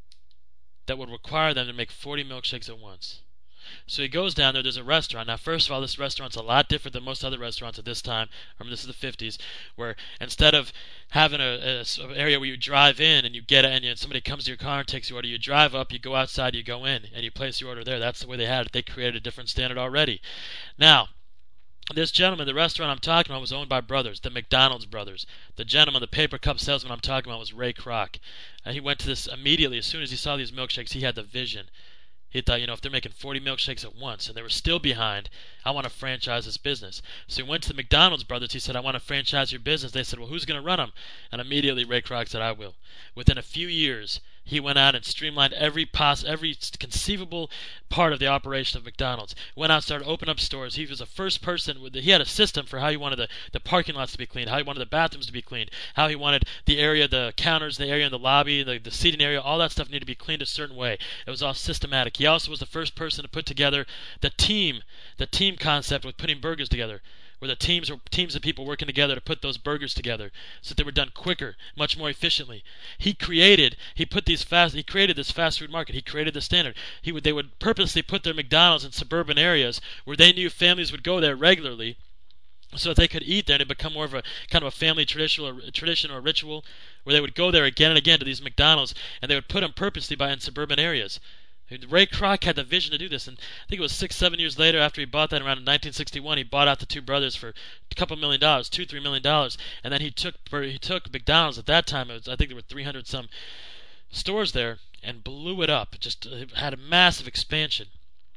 that would require them to make forty milkshakes at once. So he goes down there. There's a restaurant. Now, first of all, this restaurant's a lot different than most other restaurants at this time. I mean, this is the fifties, where instead of having a, a, a area where you drive in and you get it, and you, somebody comes to your car and takes your order, you drive up, you go outside, you go in, and you place your order there. That's the way they had it. They created a different standard already. Now, this gentleman, the restaurant I'm talking about, was owned by brothers, the McDonald's brothers. The gentleman, the paper cup salesman I'm talking about, was Ray Kroc. And he went to this immediately. As soon as he saw these milkshakes, he had the vision. He thought, you know, if they're making forty milkshakes at once and they were still behind, I want to franchise this business. So he went to the McDonald's brothers. He said, I want to franchise your business. They said, well, who's going to run them? And immediately Ray Kroc said, I will. Within a few years, he went out and streamlined every poss- every conceivable part of the operation of McDonald's. Went out and started opening up stores. He was the first person. With the, he had a system for how he wanted the, the parking lots to be cleaned, how he wanted the bathrooms to be cleaned, how he wanted the area, the counters, the area in the lobby, the, the seating area, all that stuff needed to be cleaned a certain way. It was all systematic. He also was the first person to put together the team, the team concept with putting burgers together, where the teams were teams of people working together to put those burgers together so that they were done quicker, much more efficiently. He created, he put these fast, he created this fast food market. He created the standard. He would, they would purposely put their McDonald's in suburban areas where they knew families would go there regularly, so that they could eat there and it become more of a kind of a family tradition or tradition or ritual, where they would go there again and again to these McDonald's, and they would put them purposely by in suburban areas. Ray Kroc had the vision to do this, and I think it was six, seven years later, after he bought that around in nineteen sixty-one, he bought out the two brothers for a couple million dollars, two, three million dollars, and then he took he took McDonald's at that time. It was, I think there were three hundred some stores there, and blew it up. Just uh, had a massive expansion.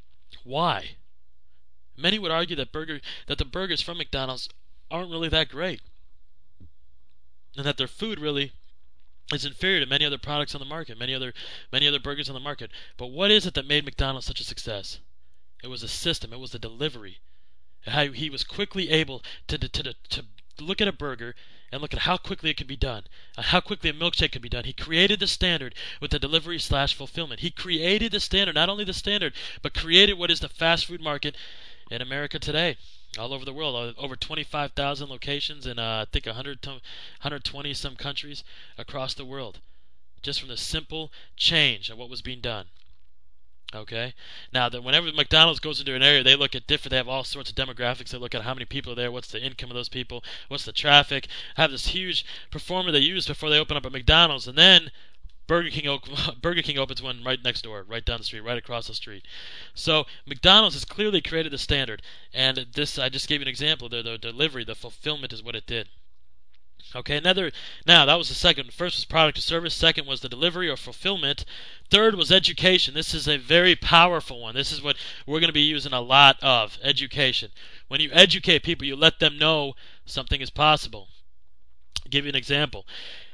Why? Many would argue that burger that the burgers from McDonald's aren't really that great, and that their food really is inferior to many other products on the market, many other many other burgers on the market. But what is it that made McDonald's such a success? It was the system. It was the delivery. How he was quickly able to to to, to look at a burger and look at how quickly it could be done, and how quickly a milkshake could be done. He created the standard with the delivery slash fulfillment. He created the standard, not only the standard, but created what is the fast food market in America today. All over the world, over twenty-five thousand locations in uh, I think one hundred, one hundred twenty some countries across the world, just from the simple change of what was being done. Okay. Now, that whenever McDonald's goes into an area, they look at different. They have all sorts of demographics. They look at how many people are there, what's the income of those people, what's the traffic. Have this huge performer they use before they open up a McDonald's, and then Burger King, Burger King opens one right next door, right down the street, right across the street. So McDonald's has clearly created the standard, and this I just gave you an example there. The delivery, the fulfillment is what it did. Okay, another. Now that was the second. First was product or service. Second was the delivery or fulfillment. Third was education. This is a very powerful one. This is what we're going to be using a lot of. Education. When you educate people, you let them know something is possible. I'll give you an example.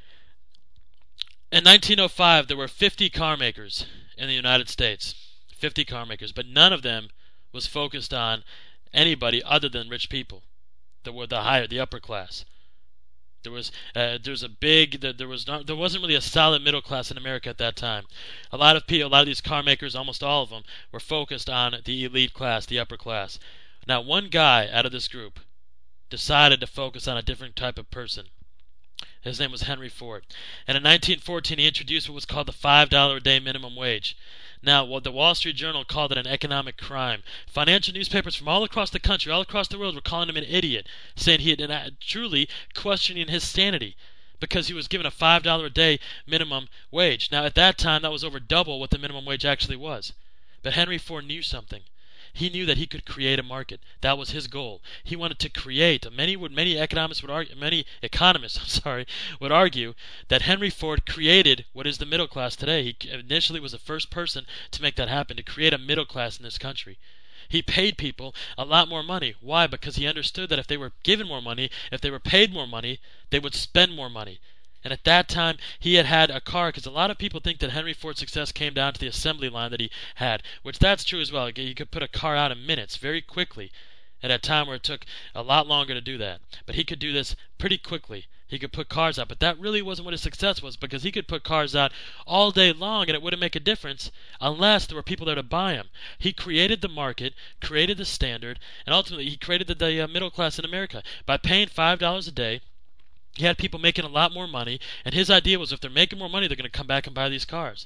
In nineteen oh five, there were fifty car makers in the United States. fifty car makers, but none of them was focused on anybody other than rich people. That were the higher, the upper class. There was uh, there was a big there, there was not there wasn't really a solid middle class in America at that time. A lot of people, a lot of these car makers, almost all of them, were focused on the elite class, the upper class. Now, one guy out of this group decided to focus on a different type of person. His name was Henry Ford. And in nineteen fourteen, he introduced what was called the five dollars a day minimum wage. Now, what the Wall Street Journal called it an economic crime. Financial newspapers from all across the country, all across the world, were calling him an idiot, saying he had uh, truly questioning his sanity because he was given a five dollars a day minimum wage. Now, at that time, that was over double what the minimum wage actually was. But Henry Ford knew something. He knew that he could create a market. That was his goal. He wanted to create. Many would, many economists would argue, many economists, I'm sorry, would argue that Henry Ford created what is the middle class today. He initially was the first person to make that happen, to create a middle class in this country. He paid people a lot more money. Why? Because he understood that if they were given more money, if they were paid more money, they would spend more money. And at that time, he had had a car, because a lot of people think that Henry Ford's success came down to the assembly line that he had, which that's true as well. He could put a car out in minutes, very quickly, at a time where it took a lot longer to do that. But he could do this pretty quickly. He could put cars out, but that really wasn't what his success was, because he could put cars out all day long and it wouldn't make a difference unless there were people there to buy them. He created the market, created the standard, and ultimately he created the, the uh, middle class in America. By paying five dollars a day, he had people making a lot more money, and his idea was if they're making more money, they're going to come back and buy these cars.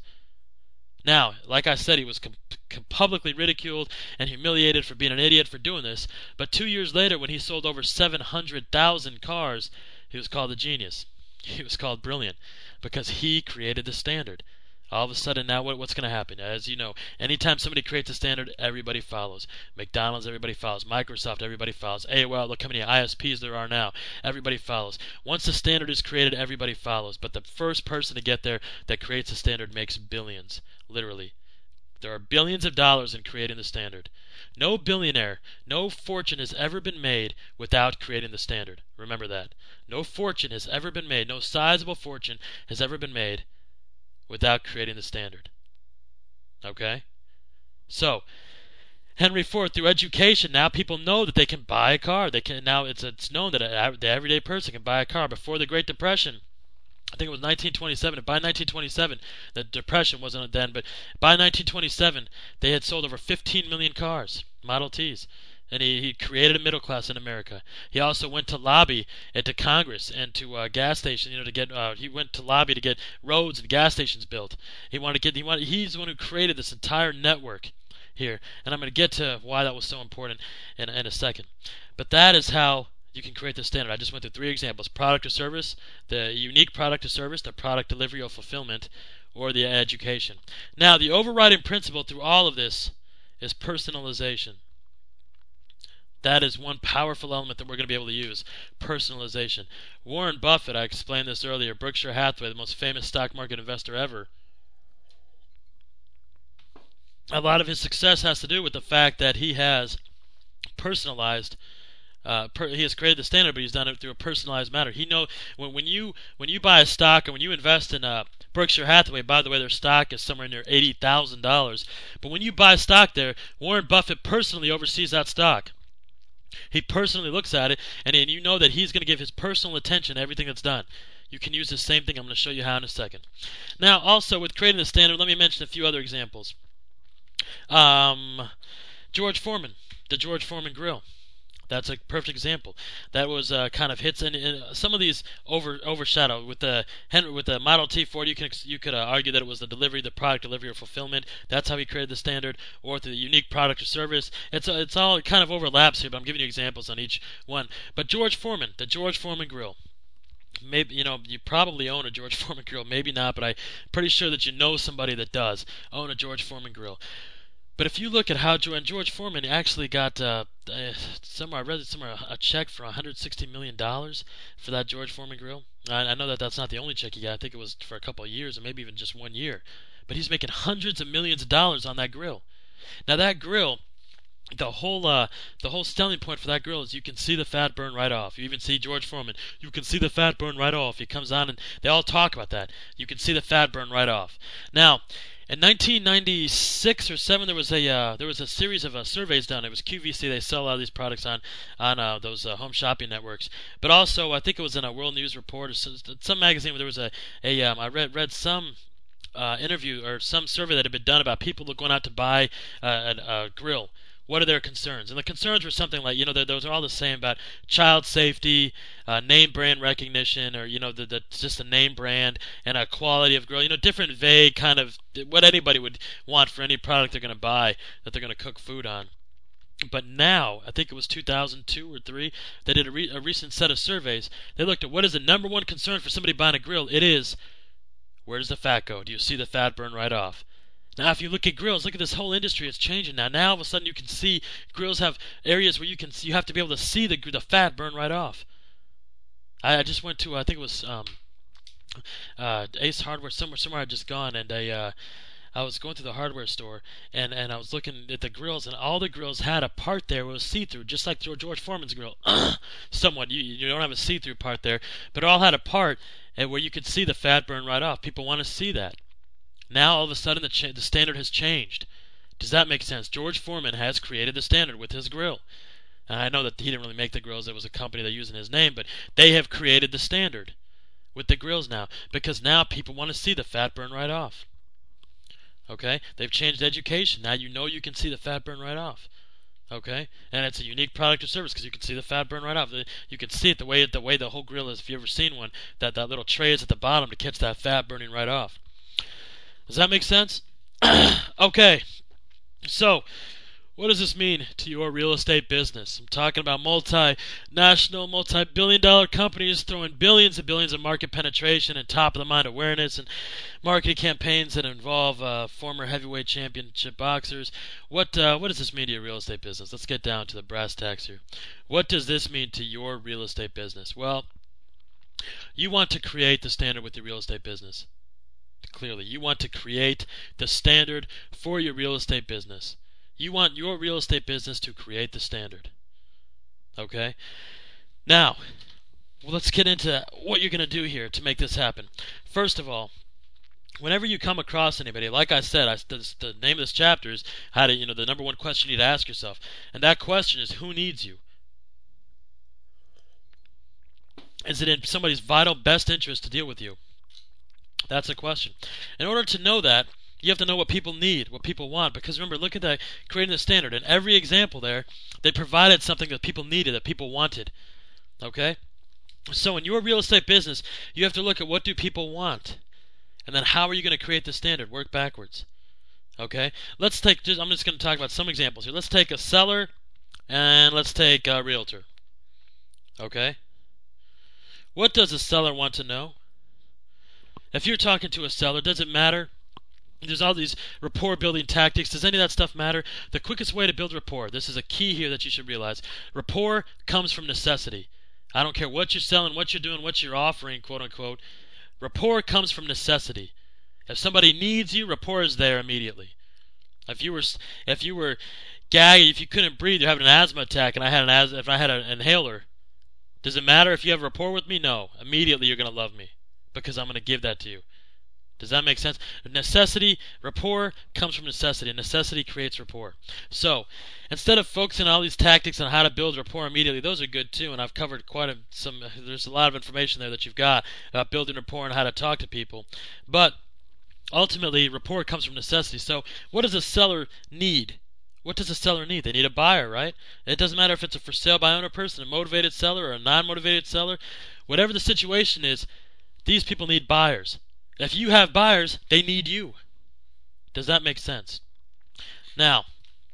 Now, like I said, he was com- com- publicly ridiculed and humiliated for being an idiot for doing this, but two years later, when he sold over seven hundred thousand cars, he was called a genius. He was called brilliant because he created the standard. All of a sudden, now what, what's going to happen? As you know, anytime somebody creates a standard, everybody follows. McDonald's, everybody follows. Microsoft, everybody follows. A O L, look how many I S Ps there are now. Everybody follows. Once the standard is created, everybody follows. But the first person to get there that creates a standard makes billions, literally. There are billions of dollars in creating the standard. No billionaire, no fortune has ever been made without creating the standard. Remember that. No fortune has ever been made, no sizable fortune has ever been made without creating the standard. Okay? So, Henry Ford, through education, now people know that they can buy a car. They can now it's it's known that a, the everyday person can buy a car. Before the Great Depression, I think it was nineteen twenty-seven. By nineteen twenty-seven, the Depression wasn't then, but by nineteen twenty-seven, they had sold over fifteen million cars, Model Ts. And he, he created a middle class in America. He also went to lobby and to Congress and to uh, gas stations, you know, to get. Uh, he went to lobby to get roads and gas stations built. He wanted to get. He wanted. He's the one who created this entire network here, and I'm going to get to why that was so important in, in a second. But that is how you can create the standard. I just went through three examples: product or service, the unique product or service, the product delivery or fulfillment, or the education. Now, the overriding principle through all of this is personalization. That is one powerful element that we're going to be able to use, personalization. Warren Buffett, I explained this earlier, Berkshire Hathaway, the most famous stock market investor ever. A lot of his success has to do with the fact that he has personalized Uh, per, he has created the standard, but he's done it through a personalized manner. He know when when you when you buy a stock and when you invest in uh, Berkshire Hathaway. By the way, their stock is somewhere near eighty thousand dollars. But when you buy stock there, Warren Buffett personally oversees that stock. He personally looks at it, and, and you know that he's going to give his personal attention to everything that's done. You can use the same thing. I'm going to show you how in a second. Now, also with creating the standard, let me mention a few other examples. Um, George Foreman, the George Foreman grill. That's a perfect example. That was uh, kind of hits, and, and some of these over overshadow with the Henry, with the Model T Ford. You can you could uh, argue that it was the delivery, the product delivery or fulfillment. That's how he created the standard, or through the unique product or service. It's uh, it's all it kind of overlaps here, but I'm giving you examples on each one. But George Foreman, the George Foreman grill. Maybe you know you probably own a George Foreman grill, maybe not, but I'm pretty sure that you know somebody that does own a George Foreman grill. But if you look at how George, George Foreman actually got uh, uh, somewhere, I read it somewhere, a check for one hundred sixty million dollars for that George Foreman grill. I, I know that that's not the only check he got. I think it was for a couple of years, or maybe even just one year. But he's making hundreds of millions of dollars on that grill. Now that grill, the whole uh, the whole selling point for that grill is you can see the fat burn right off. You even see George Foreman. You can see the fat burn right off. He comes on and they all talk about that. You can see the fat burn right off. Now, in nineteen ninety-six or seven, there was a uh, there was a series of uh, surveys done. It was Q V C. They sell a lot of these products on on uh, those uh, home shopping networks. But also, I think it was in a World News Report or some, some magazine where there was a a um, I read read some uh, interview or some survey that had been done about people going out to buy uh, a, a grill. What are their concerns? And the concerns were something like, you know, those are all the same about child safety, uh, name brand recognition, or, you know, the, the just the name brand and a quality of grill. You know, different vague kind of what anybody would want for any product they're going to buy that they're going to cook food on. But now, I think it was two thousand two or three, they did a, re- a recent set of surveys. They looked at what is the number one concern for somebody buying a grill. It is, where does the fat go? Do you see the fat burn right off? Now, if you look at grills, look at this whole industry. It's changing now. Now, all of a sudden, you can see grills have areas where you can you have to be able to see the the fat burn right off. I, I just went to I think it was um, uh, Ace Hardware somewhere somewhere I'd just gone, and I uh, I was going through the hardware store, and, and I was looking at the grills, and all the grills had a part there that was see-through, just like George Foreman's grill. Somewhat, you you don't have a see-through part there, but it all had a part where you could see the fat burn right off. People want to see that. Now, all of a sudden, the, cha- the standard has changed. Does that make sense? George Foreman has created the standard with his grill. And I know that he didn't really make the grills. It was a company that used his name. But they have created the standard with the grills now. Because now people want to see the fat burn right off. Okay? They've changed education. Now you know you can see the fat burn right off. Okay? And it's a unique product or service because you can see the fat burn right off. You can see it the way the way the whole grill is. If you've ever seen one, that, that little tray is at the bottom to catch that fat burning right off. Does that make sense? Okay, so what does this mean to your real estate business? I'm talking about multinational, multi-billion dollar companies throwing billions and billions of market penetration and top-of-the-mind awareness and marketing campaigns that involve uh, former heavyweight championship boxers. What uh, what does this mean to your real estate business? Let's get down to the brass tacks here. What does this mean to your real estate business? Well, you want to create the standard with your real estate business. Clearly, you want to create the standard for your real estate business. You want your real estate business to create the standard. Okay? Now, well, let's get into what you're going to do here to make this happen. First of all, whenever you come across anybody, like I said, I, the, the name of this chapter is how to, you know, the number one question you need to ask yourself. And that question is, who needs you? Is it in somebody's vital best interest to deal with you? That's a question. In order to know that, you have to know what people need, what people want. Because remember, look at that, creating the standard. In every example there, they provided something that people needed, that people wanted. Okay? So in your real estate business, you have to look at what do people want. And then how are you going to create the standard? Work backwards. Okay? Let's take, just, I'm just going to talk about some examples here. Let's take a seller, and let's take a realtor. Okay? What does a seller want to know? If you're talking to a seller, does it matter? There's all these rapport building tactics. Does any of that stuff matter? The quickest way to build rapport, this is a key here that you should realize. Rapport comes from necessity. I don't care what you're selling, what you're doing, what you're offering, quote unquote. Rapport comes from necessity. If somebody needs you, rapport is there immediately. If you were, if you were gagging, if you couldn't breathe, you're having an asthma attack, and I had an asthma, if I had an inhaler, does it matter if you have rapport with me? No. Immediately you're going to love me. Because I'm going to give that to you. Does that make sense? Necessity, rapport comes from necessity. Necessity creates rapport. So, instead of focusing on all these tactics on how to build rapport immediately, those are good too, and I've covered quite a, some, there's a lot of information there that you've got about building rapport and how to talk to people. But, ultimately, rapport comes from necessity. So, what does a seller need? What does a seller need? They need a buyer, right? It doesn't matter if it's a for sale by owner person, a motivated seller, or a non-motivated seller. Whatever the situation is, these people need buyers. If you have buyers, they need you. Does that make sense? Now,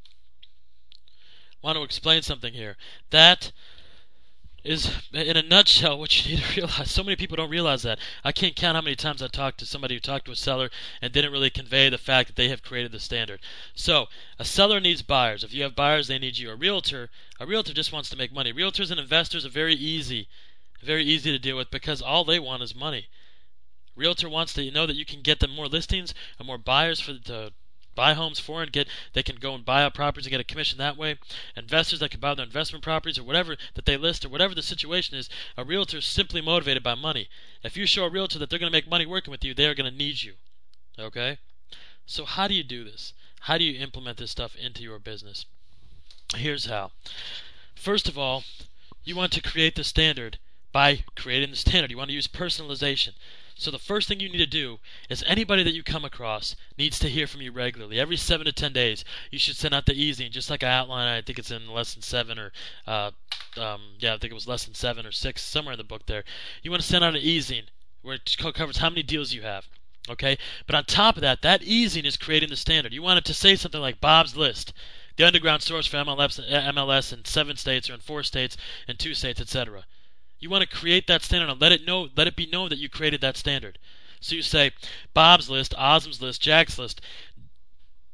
I want to explain something here. That is, in a nutshell, what you need to realize. So many people don't realize that. I can't count how many times I talked to somebody who talked to a seller and didn't really convey the fact that they have created the standard. So, a seller needs buyers. If you have buyers, they need you. A realtor, a realtor just wants to make money. Realtors and investors are very easy. Very easy to deal with because all they want is money. Realtor wants to know that you can get them more listings and more buyers for to buy homes for and get they can go and buy out properties and get a commission that way. Investors that can buy their investment properties or whatever that they list or whatever the situation is, a realtor is simply motivated by money. If you show a realtor that they're going to make money working with you, they are going to need you. Okay? So how do you do this? How do you implement this stuff into your business? Here's how. First of all, you want to create the standard by creating the standard. You want to use personalization. So the first thing you need to do is anybody that you come across needs to hear from you regularly. Every seven to ten days, you should send out the e-zine, just like I outlined. I think it's in lesson seven or, uh, um, yeah, I think it was lesson seven or six, somewhere in the book there. You want to send out an e-zine where it covers how many deals you have. Okay? But on top of that, that e-zine is creating the standard. You want it to say something like Bob's List, the underground source for M L S, M L S in seven states or in four states and two states, et cetera. You want to create that standard and let it know, let it be known that you created that standard. So you say Bob's List, Ozm's List, Jack's List,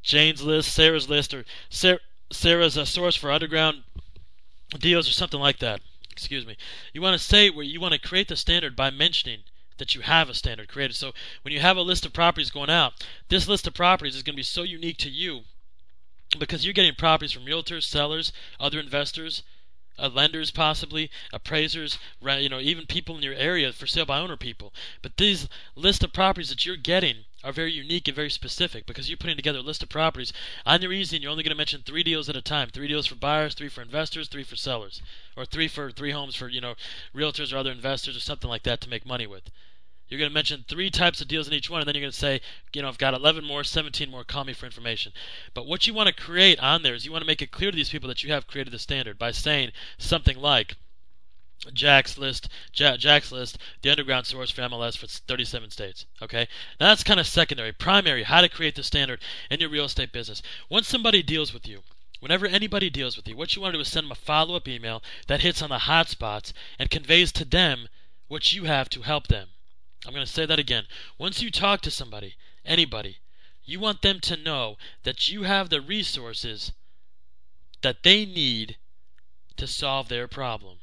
Jane's List, Sarah's List, or Sarah, Sarah's uh, source for underground deals, or something like that. Excuse me. You want to say where you want to create the standard by mentioning that you have a standard created. So when you have a list of properties going out, this list of properties is going to be so unique to you because you're getting properties from realtors, sellers, other investors, uh, lenders possibly, appraisers, you know, even people in your area for sale by owner people. But these list of properties that you're getting are very unique and very specific because you're putting together a list of properties on your easy, and you're only going to mention three deals at a time. Three deals for buyers, three for investors, three for sellers, or three for three homes for, you know, realtors or other investors or something like that to make money with. You're going to mention three types of deals in each one, and then you're going to say, you know, I've got eleven more, seventeen more, call me for information. But what you want to create on there is you want to make it clear to these people that you have created the standard by saying something like, Jack's List, Jack's List, the underground source for M L S for thirty-seven states. Okay, now that's kind of secondary. Primary, how to create the standard in your real estate business. Once somebody deals with you, whenever anybody deals with you, what you want to do is send them a follow-up email that hits on the hot spots and conveys to them what you have to help them. I'm going to say that again. Once you talk to somebody, anybody, you want them to know that you have the resources that they need to solve their problem.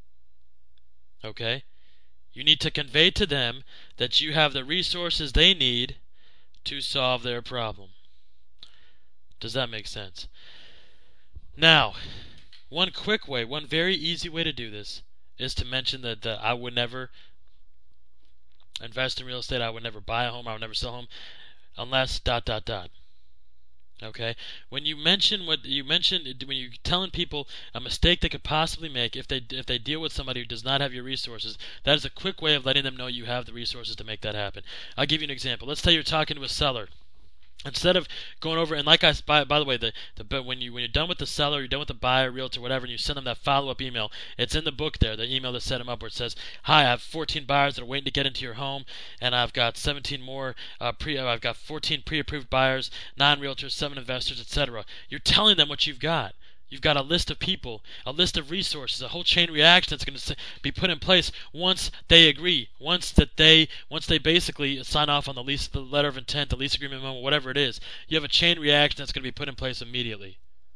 Okay? You need to convey to them that you have the resources they need to solve their problem. Does that make sense? Now, one quick way, one very easy way to do this is to mention that uh, I would never invest in real estate, I would never buy a home, I would never sell a home, unless dot dot dot. Okay? When you mention what you mention, when you're telling people a mistake they could possibly make if they if they deal with somebody who does not have your resources, that is a quick way of letting them know you have the resources to make that happen. I'll give you an example. Let's say you're talking to a seller. Instead of going over and like I by, by the way, the, the when you when you're done with the seller, you're done with the buyer, realtor, whatever, and you send them that follow-up email. It's in the book there, the email that set them up, where it says, "Hi, I have fourteen buyers that are waiting to get into your home, and I've got seventeen more uh, pre. Uh, I've got fourteen pre-approved buyers, nine realtors, seven investors, et cetera" You're telling them what you've got. You've got a list of people, a list of resources, a whole chain reaction that's going to be put in place once they agree, once that they, once they basically sign off on the lease, the letter of intent, the lease agreement memo, whatever it is. You have a chain reaction that's going to be put in place immediately.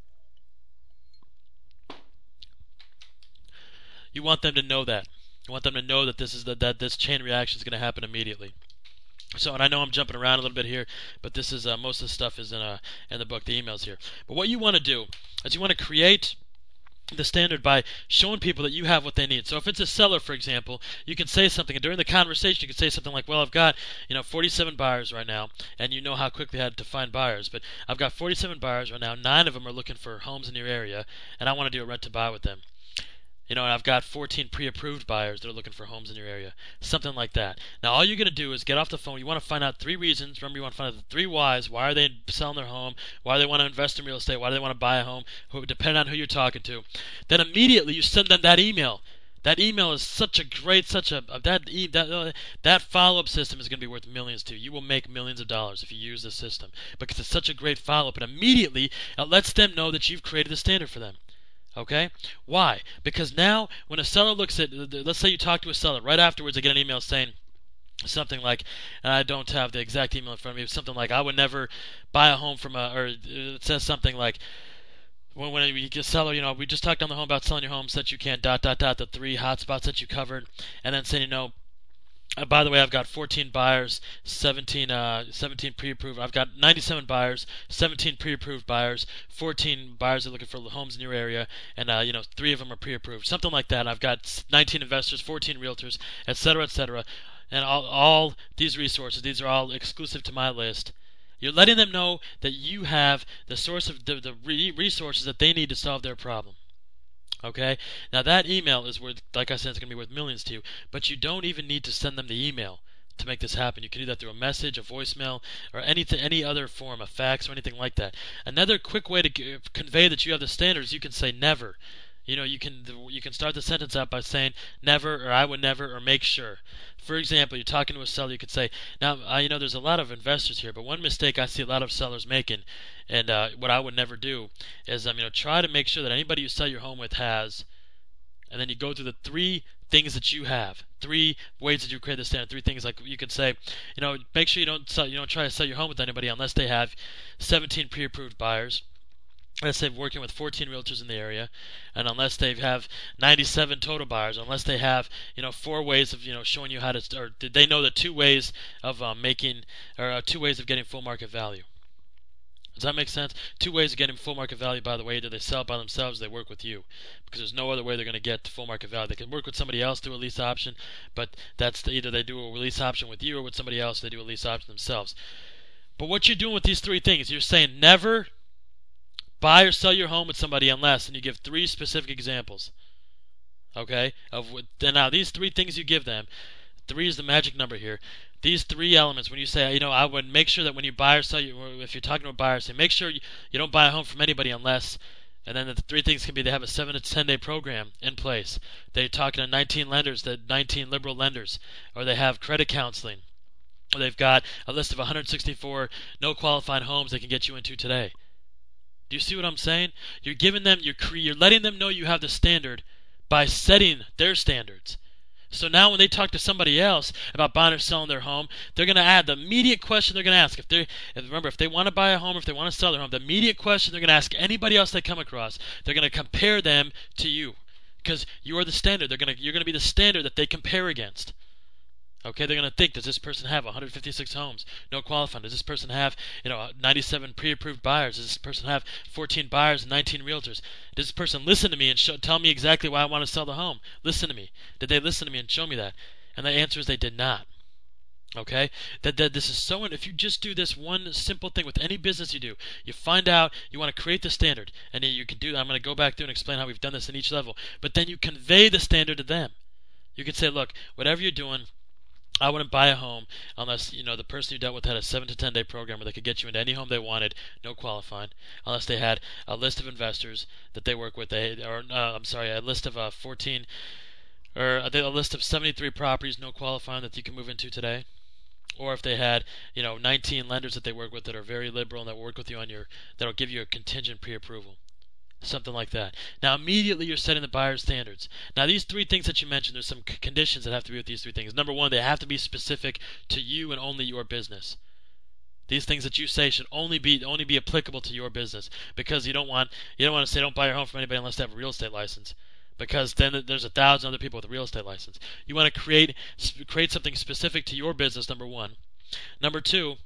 You want them to know that. You want them to know that this is the, that this chain reaction is going to happen immediately. So, and I know I'm jumping around a little bit here, but this is uh, most of the stuff is in uh, in the book, the emails here. But what you want to do is you want to create the standard by showing people that you have what they need. So if it's a seller, for example, you can say something, and during the conversation you can say something like, well, I've got, you know, forty-seven buyers right now, and you know how quickly I had to find buyers, but I've got forty-seven buyers right now, nine of them are looking for homes in your area, and I want to do a rent to buy with them. You know, and I've got fourteen pre-approved buyers that are looking for homes in your area. Something like that. Now, all you're going to do is get off the phone. You want to find out three reasons. Remember, you want to find out the three whys. Why are they selling their home? Why do they want to invest in real estate? Why do they want to buy a home? Depending on who you're talking to. Then immediately you send them that email. That email is such a great, such a, that that uh, that follow-up system is going to be worth millions to you. You will make millions of dollars if you use this system because it's such a great follow-up. And immediately it lets them know that you've created a standard for them. Okay? Why? Because now when a seller looks at, let's say you talk to a seller, right afterwards they get an email saying something like, and I don't have the exact email in front of me, something like, I would never buy a home from a, or it says something like, when, when you get a seller, you know, we just talked on the home about selling your home so that you can dot, dot, dot, the three hot spots that you covered, and then saying, you know, Uh, by the way, I've got fourteen buyers, seventeen, uh, seventeen pre-approved. I've got ninety-seven buyers, seventeen pre-approved buyers, fourteen buyers are looking for homes in your area, and uh, you know, three of them are pre-approved. Something like that. I've got nineteen investors, fourteen realtors, et cetera, et cetera. And all, all these resources, these are all exclusive to my list. You're letting them know that you have the source of the, the resources that they need to solve their problem. Okay? Now that email is worth, like I said, it's going to be worth millions to you, but you don't even need to send them the email to make this happen. You can do that through a message, a voicemail, or anything, any other form, a fax or anything like that. Another quick way to g- convey that you have the standards, you can say never. You know, you can you can start the sentence out by saying never, or I would never, or make sure. For example, you're talking to a seller, you could say, now, uh, you know, there's a lot of investors here, but one mistake I see a lot of sellers making, and uh, what I would never do, is um, you know, try to make sure that anybody you sell your home with has, and then you go through the three things that you have. Three ways that you create the standard. Three things like you could say, you know, make sure you don't sell, you don't try to sell your home with anybody unless they have seventeen pre-approved buyers. Unless they're working with fourteen realtors in the area, and unless they have ninety-seven total buyers, unless they have you know four ways of you know showing you how to, or did they know the two ways of um, making, or uh, two ways of getting full market value. Does that make sense? Two ways of getting full market value, by the way, either they sell it by themselves, or they work with you, because there's no other way they're going to get to full market value. They can work with somebody else through a lease option, but that's the, either they do a lease option with you or with somebody else. They do a lease option themselves. But what you're doing with these three things, you're saying never buy or sell your home with somebody unless, and you give three specific examples. Okay? Of what, now these three things you give them, three is the magic number here. These three elements, when you say, you know, I would make sure that when you buy or sell, you, or if you're talking to a buyer, say make sure you, you don't buy a home from anybody unless, and then the three things can be they have a seven to ten day program in place. They're talking to nineteen lenders, the nineteen liberal lenders, or they have credit counseling, or they've got a list of one hundred sixty-four no qualified homes they can get you into today. Do you see what I'm saying? You're giving them, you're, cre- you're letting them know you have the standard by setting their standards. So now when they talk to somebody else about buying or selling their home, they're going to add the immediate question they're going to ask. If they, remember, if they want to buy a home, if they want to sell their home, the immediate question they're going to ask anybody else they come across, they're going to compare them to you, because you are the standard. They're going to, you're going to be the standard that they compare against. Okay, they're going to think, does this person have one hundred fifty-six homes, no qualifying? Does this person have, you know, ninety-seven pre-approved buyers? Does this person have fourteen buyers and nineteen realtors? Does this person listen to me and show, tell me exactly why I want to sell the home? Listen to me. Did they listen to me and show me that? And the answer is they did not. Okay, that, that this is so. If you just do this one simple thing with any business you do, you find out you want to create the standard, and you can do. I'm going to go back through and explain how we've done this in each level. But then you convey the standard to them. You can say, look, whatever you're doing, I wouldn't buy a home unless, you know, the person you dealt with had a seven to ten day program where they could get you into any home they wanted, no qualifying, unless they had a list of investors that they work with, they, or uh, I'm sorry, a list of uh, fourteen, or a, a list of seventy-three properties, no qualifying, that you can move into today. Or if they had, you know, nineteen lenders that they work with that are very liberal and that work with you on your, that'll give you a contingent pre-approval. Something like that. Now, immediately you're setting the buyer's standards. Now, these three things that you mentioned, there's some c- conditions that have to be with these three things. Number one, they have to be specific to you and only your business. These things that you say should only be only be applicable to your business, because you don't want you don't want to say don't buy your home from anybody unless they have a real estate license, because then there's a thousand other people with a real estate license. You want to create create something specific to your business. Number one. Number two.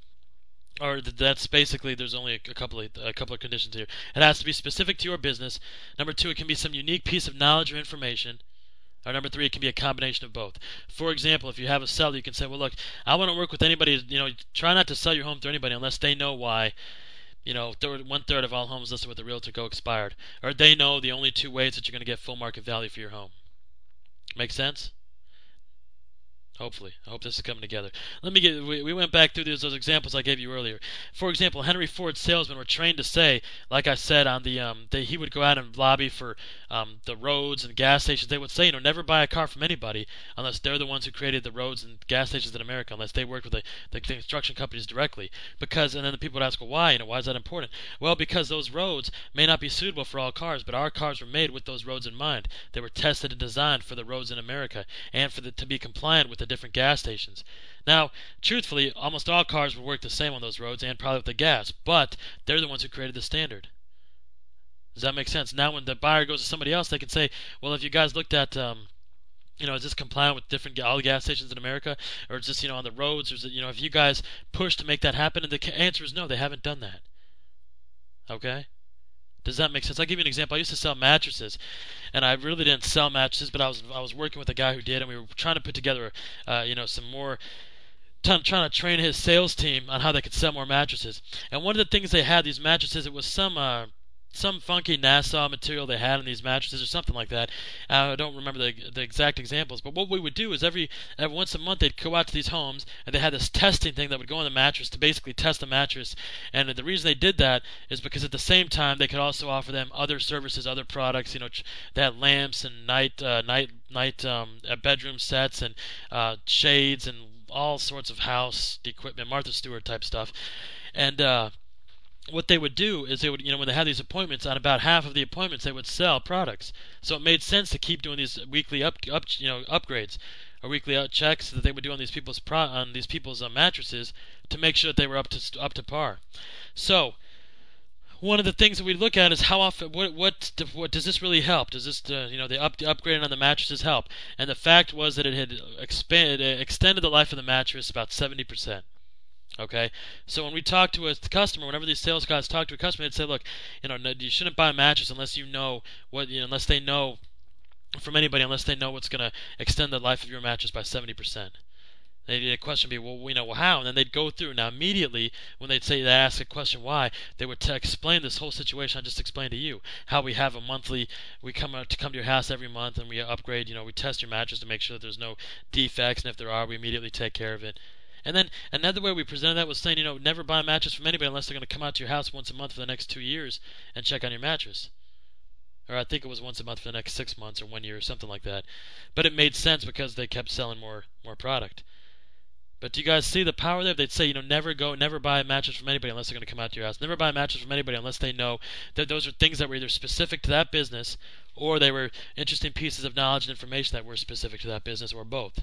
Or that's basically, there's only a couple of a couple of conditions here. It has to be specific to your business. Number two, it can be some unique piece of knowledge or information. Or number three, it can be a combination of both. For example, if you have a seller, you can say, well, look, I want to work with anybody. You know, try not to sell your home to anybody unless they know why. You know, third, one third of all homes listed with a realtor go expired, or they know the only two ways that you're going to get full market value for your home. Make sense? Hopefully. I hope this is coming together. Let me get, we, we went back through those, those examples I gave you earlier. For example, Henry Ford's salesmen were trained to say, like I said, on the, um, they, he would go out and lobby for um, the roads and gas stations. They would say, you know, never buy a car from anybody unless they're the ones who created the roads and gas stations in America, unless they worked with the, the construction companies directly. Because, and then the people would ask, well, why? You know, why is that important? Well, because those roads may not be suitable for all cars, but our cars were made with those roads in mind. They were tested and designed for the roads in America and for the, to be compliant with the different gas stations. Now, truthfully, almost all cars would work the same on those roads and probably with the gas, but they're the ones who created the standard. Does that make sense? Now, when the buyer goes to somebody else, they can say, well, if you guys looked at, um, you know, is this compliant with different all the gas stations in America, or is this, you know, on the roads, or is it, you know, if you guys push to make that happen? And the answer is no, they haven't done that. Okay? Does that make sense? I'll give you an example. I used to sell mattresses, and I really didn't sell mattresses, but I was I was working with a guy who did, and we were trying to put together, uh, you know, some more, t- trying to train his sales team on how they could sell more mattresses. And one of the things they had, these mattresses, it was some uh, some funky Nassau material they had in these mattresses or something like that. Uh, I don't remember the the exact examples, but what we would do is every, every once a month they'd go out to these homes, and they had this testing thing that would go on the mattress to basically test the mattress. And the reason they did that is because at the same time they could also offer them other services, other products. You know, they had lamps and night uh, night night um, uh, bedroom sets and uh, shades and all sorts of house equipment, Martha Stewart type stuff. And uh, what they would do is they would, you know, when they had these appointments, on about half of the appointments they would sell products. So it made sense to keep doing these weekly up, up you know, upgrades or weekly out checks that they would do on these people's pro, on these people's uh, mattresses to make sure that they were up to up to par. So one of the things that we look at is how often, what, what, what does this really help? Does this, uh, you know, the up, the upgrading on the mattresses help? And the fact was that it had expanded, extended the life of the mattress about seventy percent. Okay, so when we talk to a customer, whenever these sales guys talk to a customer, they'd say, "Look, you know, no, you shouldn't buy a mattress unless you know what, you know, unless they know from anybody, unless they know what's going to extend the life of your mattress by seventy percent." The question would be, well, you know, well, how? And then they'd go through. Now, immediately, when they'd say, they ask a question, why, they would t- explain this whole situation I just explained to you. How we have a monthly, we come out to come to your house every month, and we upgrade, you know, we test your mattress to make sure that there's no defects, and if there are, we immediately take care of it. And then another way we presented that was saying, you know, never buy a mattress from anybody unless they're going to come out to your house once a month for the next two years and check on your mattress. Or I think it was once a month for the next six months or one year or something like that. But it made sense because they kept selling more more product. But do you guys see the power there? They'd say, you know, never go, never buy a mattress from anybody unless they're going to come out to your house. Never buy a mattress from anybody unless they know that those are things that were either specific to that business or they were interesting pieces of knowledge and information that were specific to that business, or both.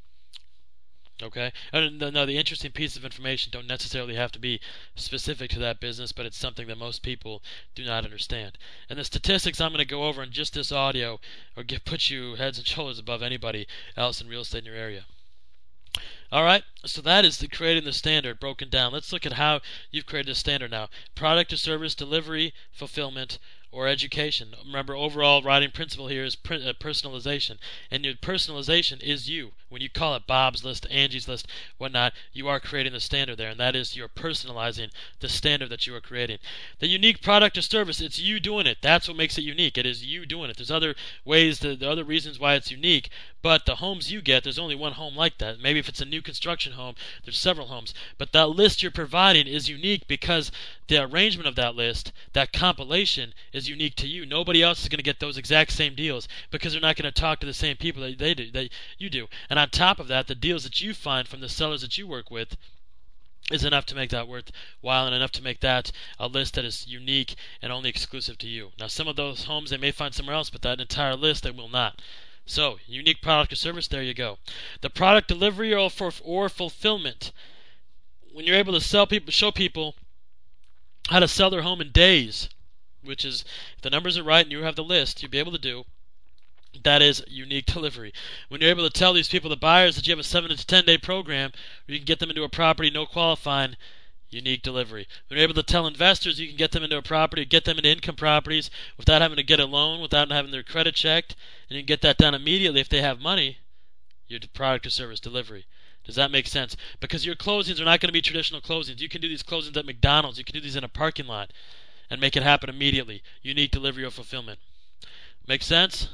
Okay? And no, the interesting pieces of information don't necessarily have to be specific to that business, but it's something that most people do not understand. And the statistics I'm going to go over in just this audio or get, put you heads and shoulders above anybody else in real estate in your area. Alright, so that is the creating the standard broken down. Let's look at how you've created a standard now. Product or service, delivery, fulfillment, or education. Remember, overall writing principle here is personalization. And your personalization is you. When you call it Bob's List, Angie's List, whatnot, you are creating the standard there. And that is you're personalizing the standard that you are creating. The unique product or service, it's you doing it. That's what makes it unique. It is you doing it. There's other ways, to, there are other reasons why it's unique. But the homes you get, there's only one home like that. Maybe if it's a new construction home, there's several homes. But that list you're providing is unique because the arrangement of that list, that compilation, is unique to you. Nobody else is going to get those exact same deals because they're not going to talk to the same people that they do, that you do. And on top of that, the deals that you find from the sellers that you work with is enough to make that worthwhile and enough to make that a list that is unique and only exclusive to you. Now, some of those homes they may find somewhere else, but that entire list they will not. So, unique product or service, there you go. The product delivery or, for, or fulfillment. When you're able to sell people, show people how to sell their home in days, which is, if the numbers are right and you have the list, you'll be able to do, that is unique delivery. When you're able to tell these people, the buyers, that you have a seven to ten day program where you can get them into a property, no qualifying, unique delivery. When you're able to tell investors you can get them into a property, get them into income properties without having to get a loan, without having their credit checked, and you can get that done immediately if they have money, your product or service delivery. Does that make sense? Because your closings are not going to be traditional closings. You can do these closings at McDonald's. You can do these in a parking lot and make it happen immediately. Unique delivery or fulfillment. Make sense?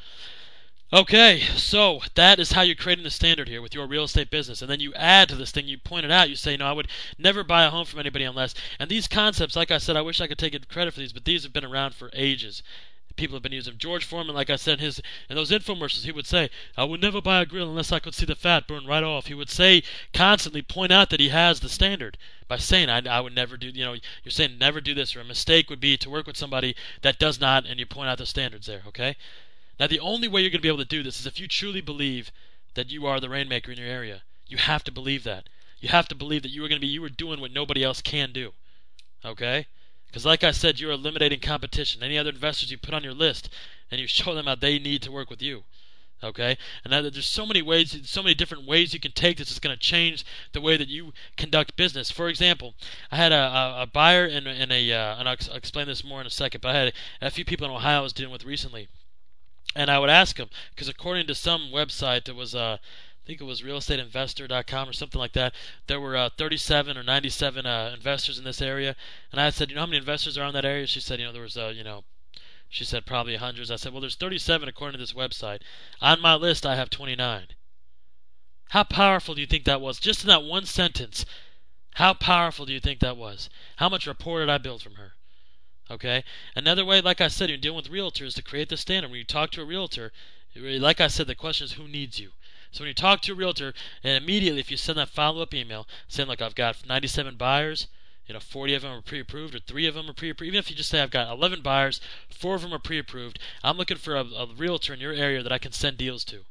Okay, so that is how you're creating the standard here with your real estate business. And then you add to this thing, you point it out, you say, no, I would never buy a home from anybody unless. And these concepts, like I said, I wish I could take credit for these, but these have been around for ages. People have been using them. George Foreman, like I said, in his in those infomercials, he would say, I would never buy a grill unless I could see the fat burn right off. He would say, constantly point out that he has the standard by saying, I, I would never do, you know, you're saying never do this, or a mistake would be to work with somebody that does not, and you point out the standards there, okay? Now, the only way you're going to be able to do this is if you truly believe that you are the rainmaker in your area. You have to believe that. You have to believe that you are going to be, you are doing what nobody else can do. Okay? Because like I said, you're eliminating competition. Any other investors you put on your list, and you show them how they need to work with you. Okay? And now there's so many ways, so many different ways you can take this. It's going to change the way that you conduct business. For example, I had a, a, a buyer in, in a, uh, and I'll, I'll explain this more in a second, but I had a, a few people in Ohio I was dealing with recently. And I would ask them, because according to some website, it was, uh, I think it was real estate investor dot com or something like that, there were uh, thirty-seven or ninety-seven uh, investors in this area. And I said, you know how many investors are in that area? She said, you know, there was, uh, you know, she said probably hundreds. I said, well, there's thirty-seven according to this website. On my list, I have twenty-nine. How powerful do you think that was? Just in that one sentence, how powerful do you think that was? How much rapport did I build from her? Okay? Another way, like I said, you're dealing with realtors to create the standard. When you talk to a realtor, like I said, the question is who needs you? So when you talk to a realtor, and immediately if you send that follow-up email saying, look, I've got ninety-seven buyers, You know, forty of them are pre-approved, or three of them are pre-approved. Even if you just say I've got eleven buyers, four of them are pre-approved, I'm looking for a, a realtor in your area that I can send deals to.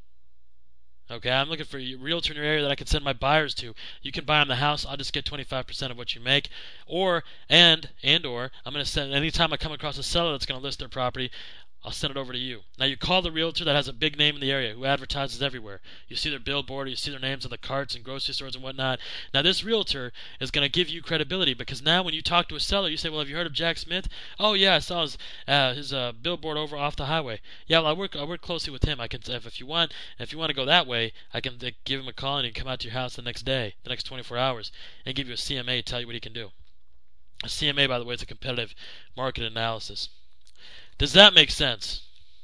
Okay, I'm looking for a realtor in your area that I can send my buyers to. You can buy on the house. I'll just get twenty-five percent of what you make. Or, and, and or, I'm going to send, anytime I come across a seller that's going to list their property, I'll send it over to you. Now, you call the realtor that has a big name in the area, who advertises everywhere. You see their billboard, you see their names on the carts and grocery stores and whatnot. Now, this realtor is going to give you credibility, because now when you talk to a seller, you say, well, have you heard of Jack Smith? Oh, yeah, I saw his, uh, his uh, billboard over off the highway. Yeah, well, I work I work closely with him. I can, if, if you want, if you want to go that way, I can uh, give him a call and he can come out to your house the next day, the next twenty-four hours, and give you a C M A, tell you what he can do. A C M A, by the way, is a competitive market analysis. Does that make sense?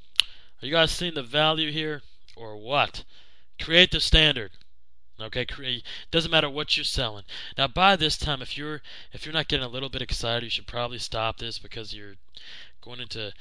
Are you guys seeing the value here, or what? Create the standard. Okay, create. Doesn't matter what you're selling. Now, by this time, if you're if you're not getting a little bit excited, you should probably stop this, because you're going into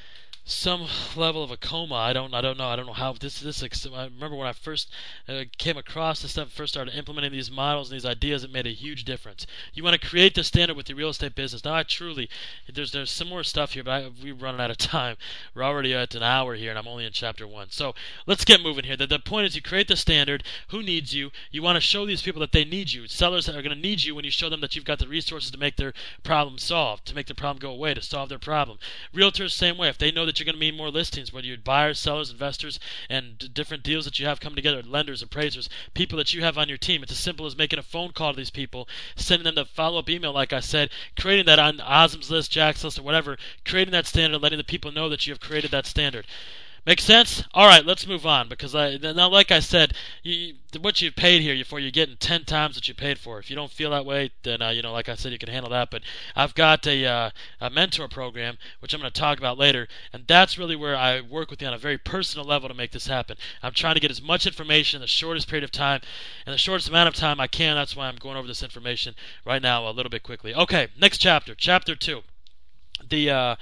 some level of a coma. I don't I don't know. I don't know how this this. I remember when I first uh, came across this stuff, first started implementing these models and these ideas, it made a huge difference. You want to create the standard with your real estate business. Now, I truly there's there's some more stuff here, but I, we're running out of time. We're already at an hour here, and I'm only in chapter one. So let's get moving here. The, the point is, you create the standard. Who needs you? You want to show these people that they need you. Sellers are going to need you when you show them that you've got the resources to make their problem solved, to make the problem go away, to solve their problem. Realtors, same way. If they know that you're going to need more listings, whether you're buyers, sellers, investors, and d- different deals that you have come together, lenders, appraisers, people that you have on your team, it's as simple as making a phone call to these people, sending them the follow-up email, like I said, creating that on Azim's list, Jack's list, or whatever, creating that standard, letting the people know that you have created that standard. Make sense? All right, let's move on, because I, now, like I said, you, what you paid here for, you're getting ten times what you paid for. If you don't feel that way, then uh, you know, like I said, you can handle that. But I've got a, uh, a mentor program, which I'm going to talk about later, and that's really where I work with you on a very personal level to make this happen. I'm trying to get as much information in the shortest period of time, and the shortest amount of time I can. That's why I'm going over this information right now a little bit quickly. Okay, next chapter, chapter two. The uh,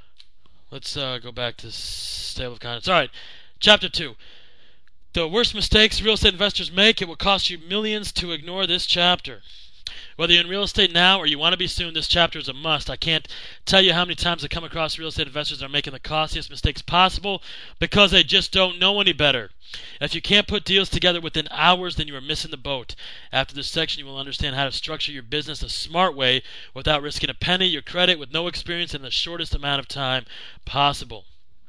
Let's uh, go back to table of contents. All right, chapter two. The worst mistakes real estate investors make. It will cost you millions to ignore this chapter. Whether you're in real estate now or you want to be soon, this chapter is a must. I can't tell you how many times I come across real estate investors that are making the costliest mistakes possible because they just don't know any better. If you can't put deals together within hours, then you are missing the boat. After this section, you will understand how to structure your business a smart way without risking a penny, your credit, with no experience, in the shortest amount of time possible.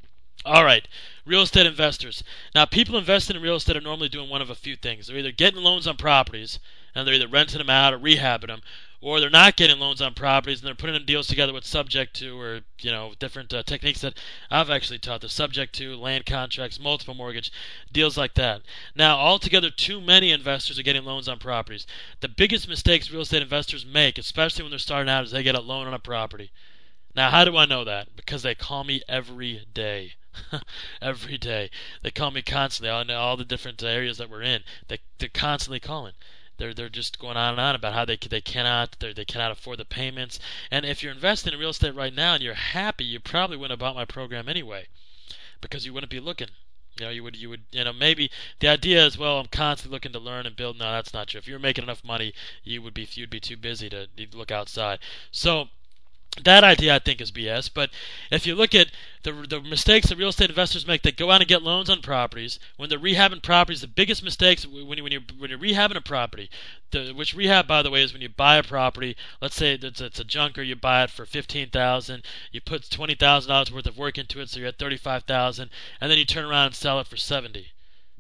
All right, real estate investors. Now, people investing in real estate are normally doing one of a few things. They're either getting loans on properties, and they're either renting them out or rehabbing them, or they're not getting loans on properties and they're putting them deals together with subject to, or you know, different uh, techniques that I've actually taught. The subject to, land contracts, multiple mortgage, deals like that. Now, altogether, too many investors are getting loans on properties. The biggest mistakes real estate investors make, especially when they're starting out, is they get a loan on a property. Now, how do I know that? Because they call me every day. Every day. They call me constantly. I know all the different areas that we're in. They, they're constantly calling. They're they're just going on and on about how they they cannot they they cannot afford the payments. And if you're investing in real estate right now and you're happy, you probably wouldn't have bought my program anyway, because you wouldn't be looking. You know, you would you would you know maybe the idea is, well, I'm constantly looking to learn and build. No, that's not true. If you're making enough money, you would be you'd be too busy to look outside. So that idea, I think, is B S. But if you look at the the mistakes that real estate investors make, they go out and get loans on properties. When they're rehabbing properties, the biggest mistakes when you when you're when you're rehabbing a property, the, which rehab, by the way, is when you buy a property. Let's say it's, it's a junker, you buy it for fifteen thousand, you put twenty thousand dollars worth of work into it, so you're at thirty five thousand, and then you turn around and sell it for seventy.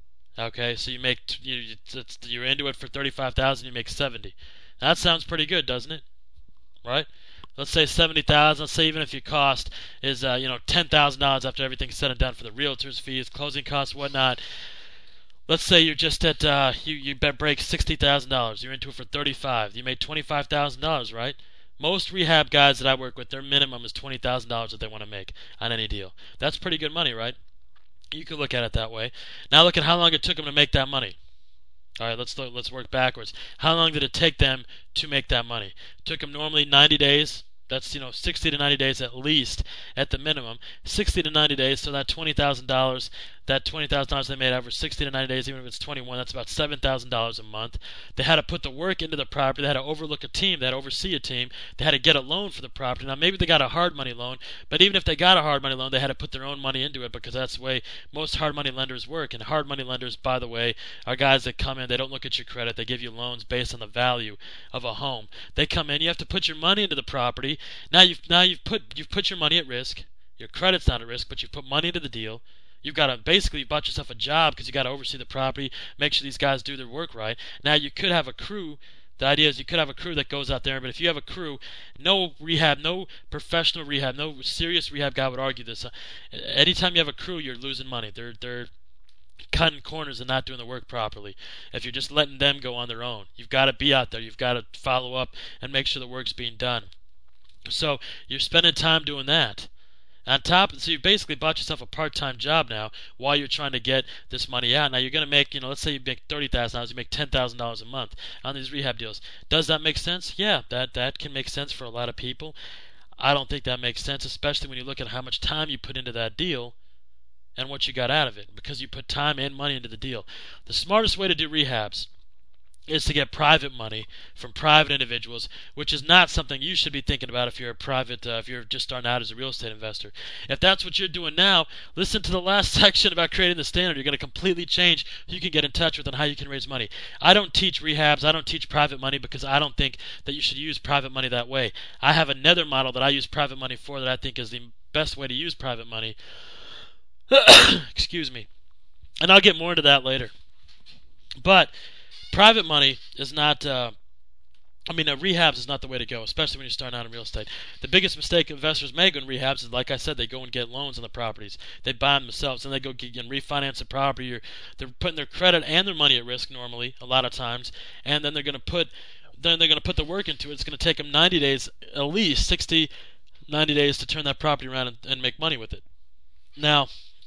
Okay, so you make you it's, you're into it for thirty five thousand, you make seventy. That sounds pretty good, doesn't it? Right? Let's say seventy thousand. Let's say even if your cost is uh, you know ten thousand dollars after everything's said and done for the realtor's fees, closing costs, whatnot. Let's say you're just at uh, you you break sixty thousand dollars. You're into it for thirty five. You made twenty five thousand dollars, right? Most rehab guys that I work with, their minimum is twenty thousand dollars that they want to make on any deal. That's pretty good money, right? You could look at it that way. Now look at how long it took them to make that money. All right, let's let's work backwards. How long did it take them to make that money? It took them normally ninety days. That's, you know, sixty to ninety days at least, at the minimum. sixty to ninety days, so that twenty thousand dollars, that twenty thousand dollars they made over sixty to ninety days, even if it's twenty-one, that's about seven thousand dollars a month. They had to put the work into the property. They had to overlook a team. They had to oversee a team. They had to get a loan for the property. Now, maybe they got a hard money loan, but even if they got a hard money loan, they had to put their own money into it because that's the way most hard money lenders work. And hard money lenders, by the way, are guys that come in. They don't look at your credit. They give you loans based on the value of a home. They come in. You have to put your money into the property. Now you've now you've put you've put your money at risk. Your credit's not at risk, but you've put money into the deal. You've got to basically you bought yourself a job because you got to oversee the property, make sure these guys do their work right. Now you could have a crew. The idea is you could have a crew that goes out there, but if you have a crew, no rehab, no professional rehab, no serious rehab guy would argue this. Uh, anytime you have a crew, you're losing money. They're they're cutting corners and not doing the work properly. If you're just letting them go on their own, you've got to be out there. You've got to follow up and make sure the work's being done. So you're spending time doing that. On top, so you basically bought yourself a part-time job now while you're trying to get this money out. Now you're going to make, you know, let's say you make thirty thousand dollars, you make ten thousand dollars a month on these rehab deals. Does that make sense? Yeah, that that can make sense for a lot of people. I don't think that makes sense, especially when you look at how much time you put into that deal and what you got out of it, because you put time and money into the deal. The smartest way to do rehabs is to get private money from private individuals, which is not something you should be thinking about if you're a private, uh, if you're just starting out as a real estate investor. If that's what you're doing now, listen to the last section about creating the standard. You're going to completely change who you can get in touch with and how you can raise money. I don't teach rehabs. I don't teach private money because I don't think that you should use private money that way. I have another model that I use private money for that I think is the best way to use private money. Excuse me. And I'll get more into that later. But private money is not, uh, I mean, uh, rehabs is not the way to go, especially when you're starting out in real estate. The biggest mistake investors make in rehabs is, like I said, they go and get loans on the properties. They buy them themselves, and they go get, and refinance the property. Or they're putting their credit and their money at risk normally, a lot of times, and then they're going to put, then they're going to put the work into it. It's going to take them ninety days, at least sixty, ninety days to turn that property around and, and make money with it. Now,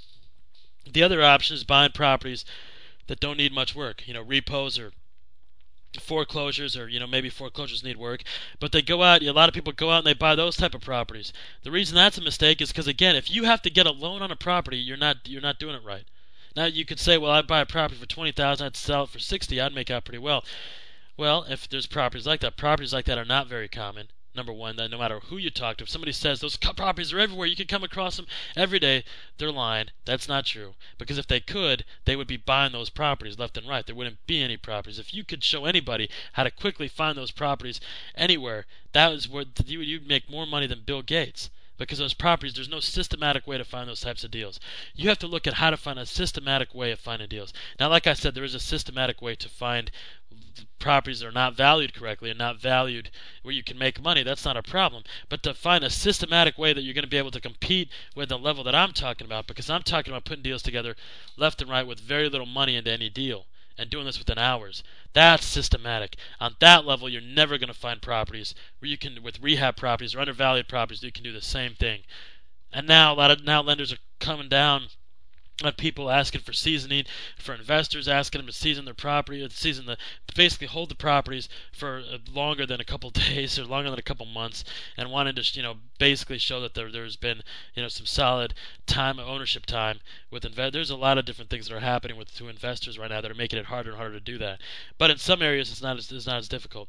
the other option is buying properties that don't need much work, you know, repos or foreclosures, or you know maybe foreclosures need work, but they go out. A lot of people go out and they buy those type of properties. The reason that's a mistake is because, again, if you have to get a loan on a property, you're not you're not doing it right. Now you could say, well, I'd buy a property for twenty thousand, I'd sell it for sixty, I'd make out pretty well. Well, if there's properties like that, properties like that are not very common. Number one, that no matter who you talk to, if somebody says those properties are everywhere, you can come across them every day, they're lying. That's not true. Because if they could, they would be buying those properties left and right. There wouldn't be any properties. If you could show anybody how to quickly find those properties anywhere, that is where you you'd make more money than Bill Gates. Because those properties, there's no systematic way to find those types of deals. You have to look at how to find a systematic way of finding deals. Now, like I said, there is a systematic way to find properties that are not valued correctly and not valued where you can make money. That's not a problem. But to find a systematic way that you're going to be able to compete with the level that I'm talking about, because I'm talking about putting deals together left and right with very little money into any deal and doing this within hours. That's systematic. On that level, you're never going to find properties where you can, with rehab properties or undervalued properties, you can do the same thing. And now a lot of now lenders are coming down on people asking for seasoning, for investors asking them to season their property, or season the basically hold the properties for longer than a couple days or longer than a couple months, and wanting to you know basically show that there there's been you know some solid time ownership time with investors. There's a lot of different things that are happening with to investors right now that are making it harder and harder to do that. But in some areas, it's not as, it's not as difficult.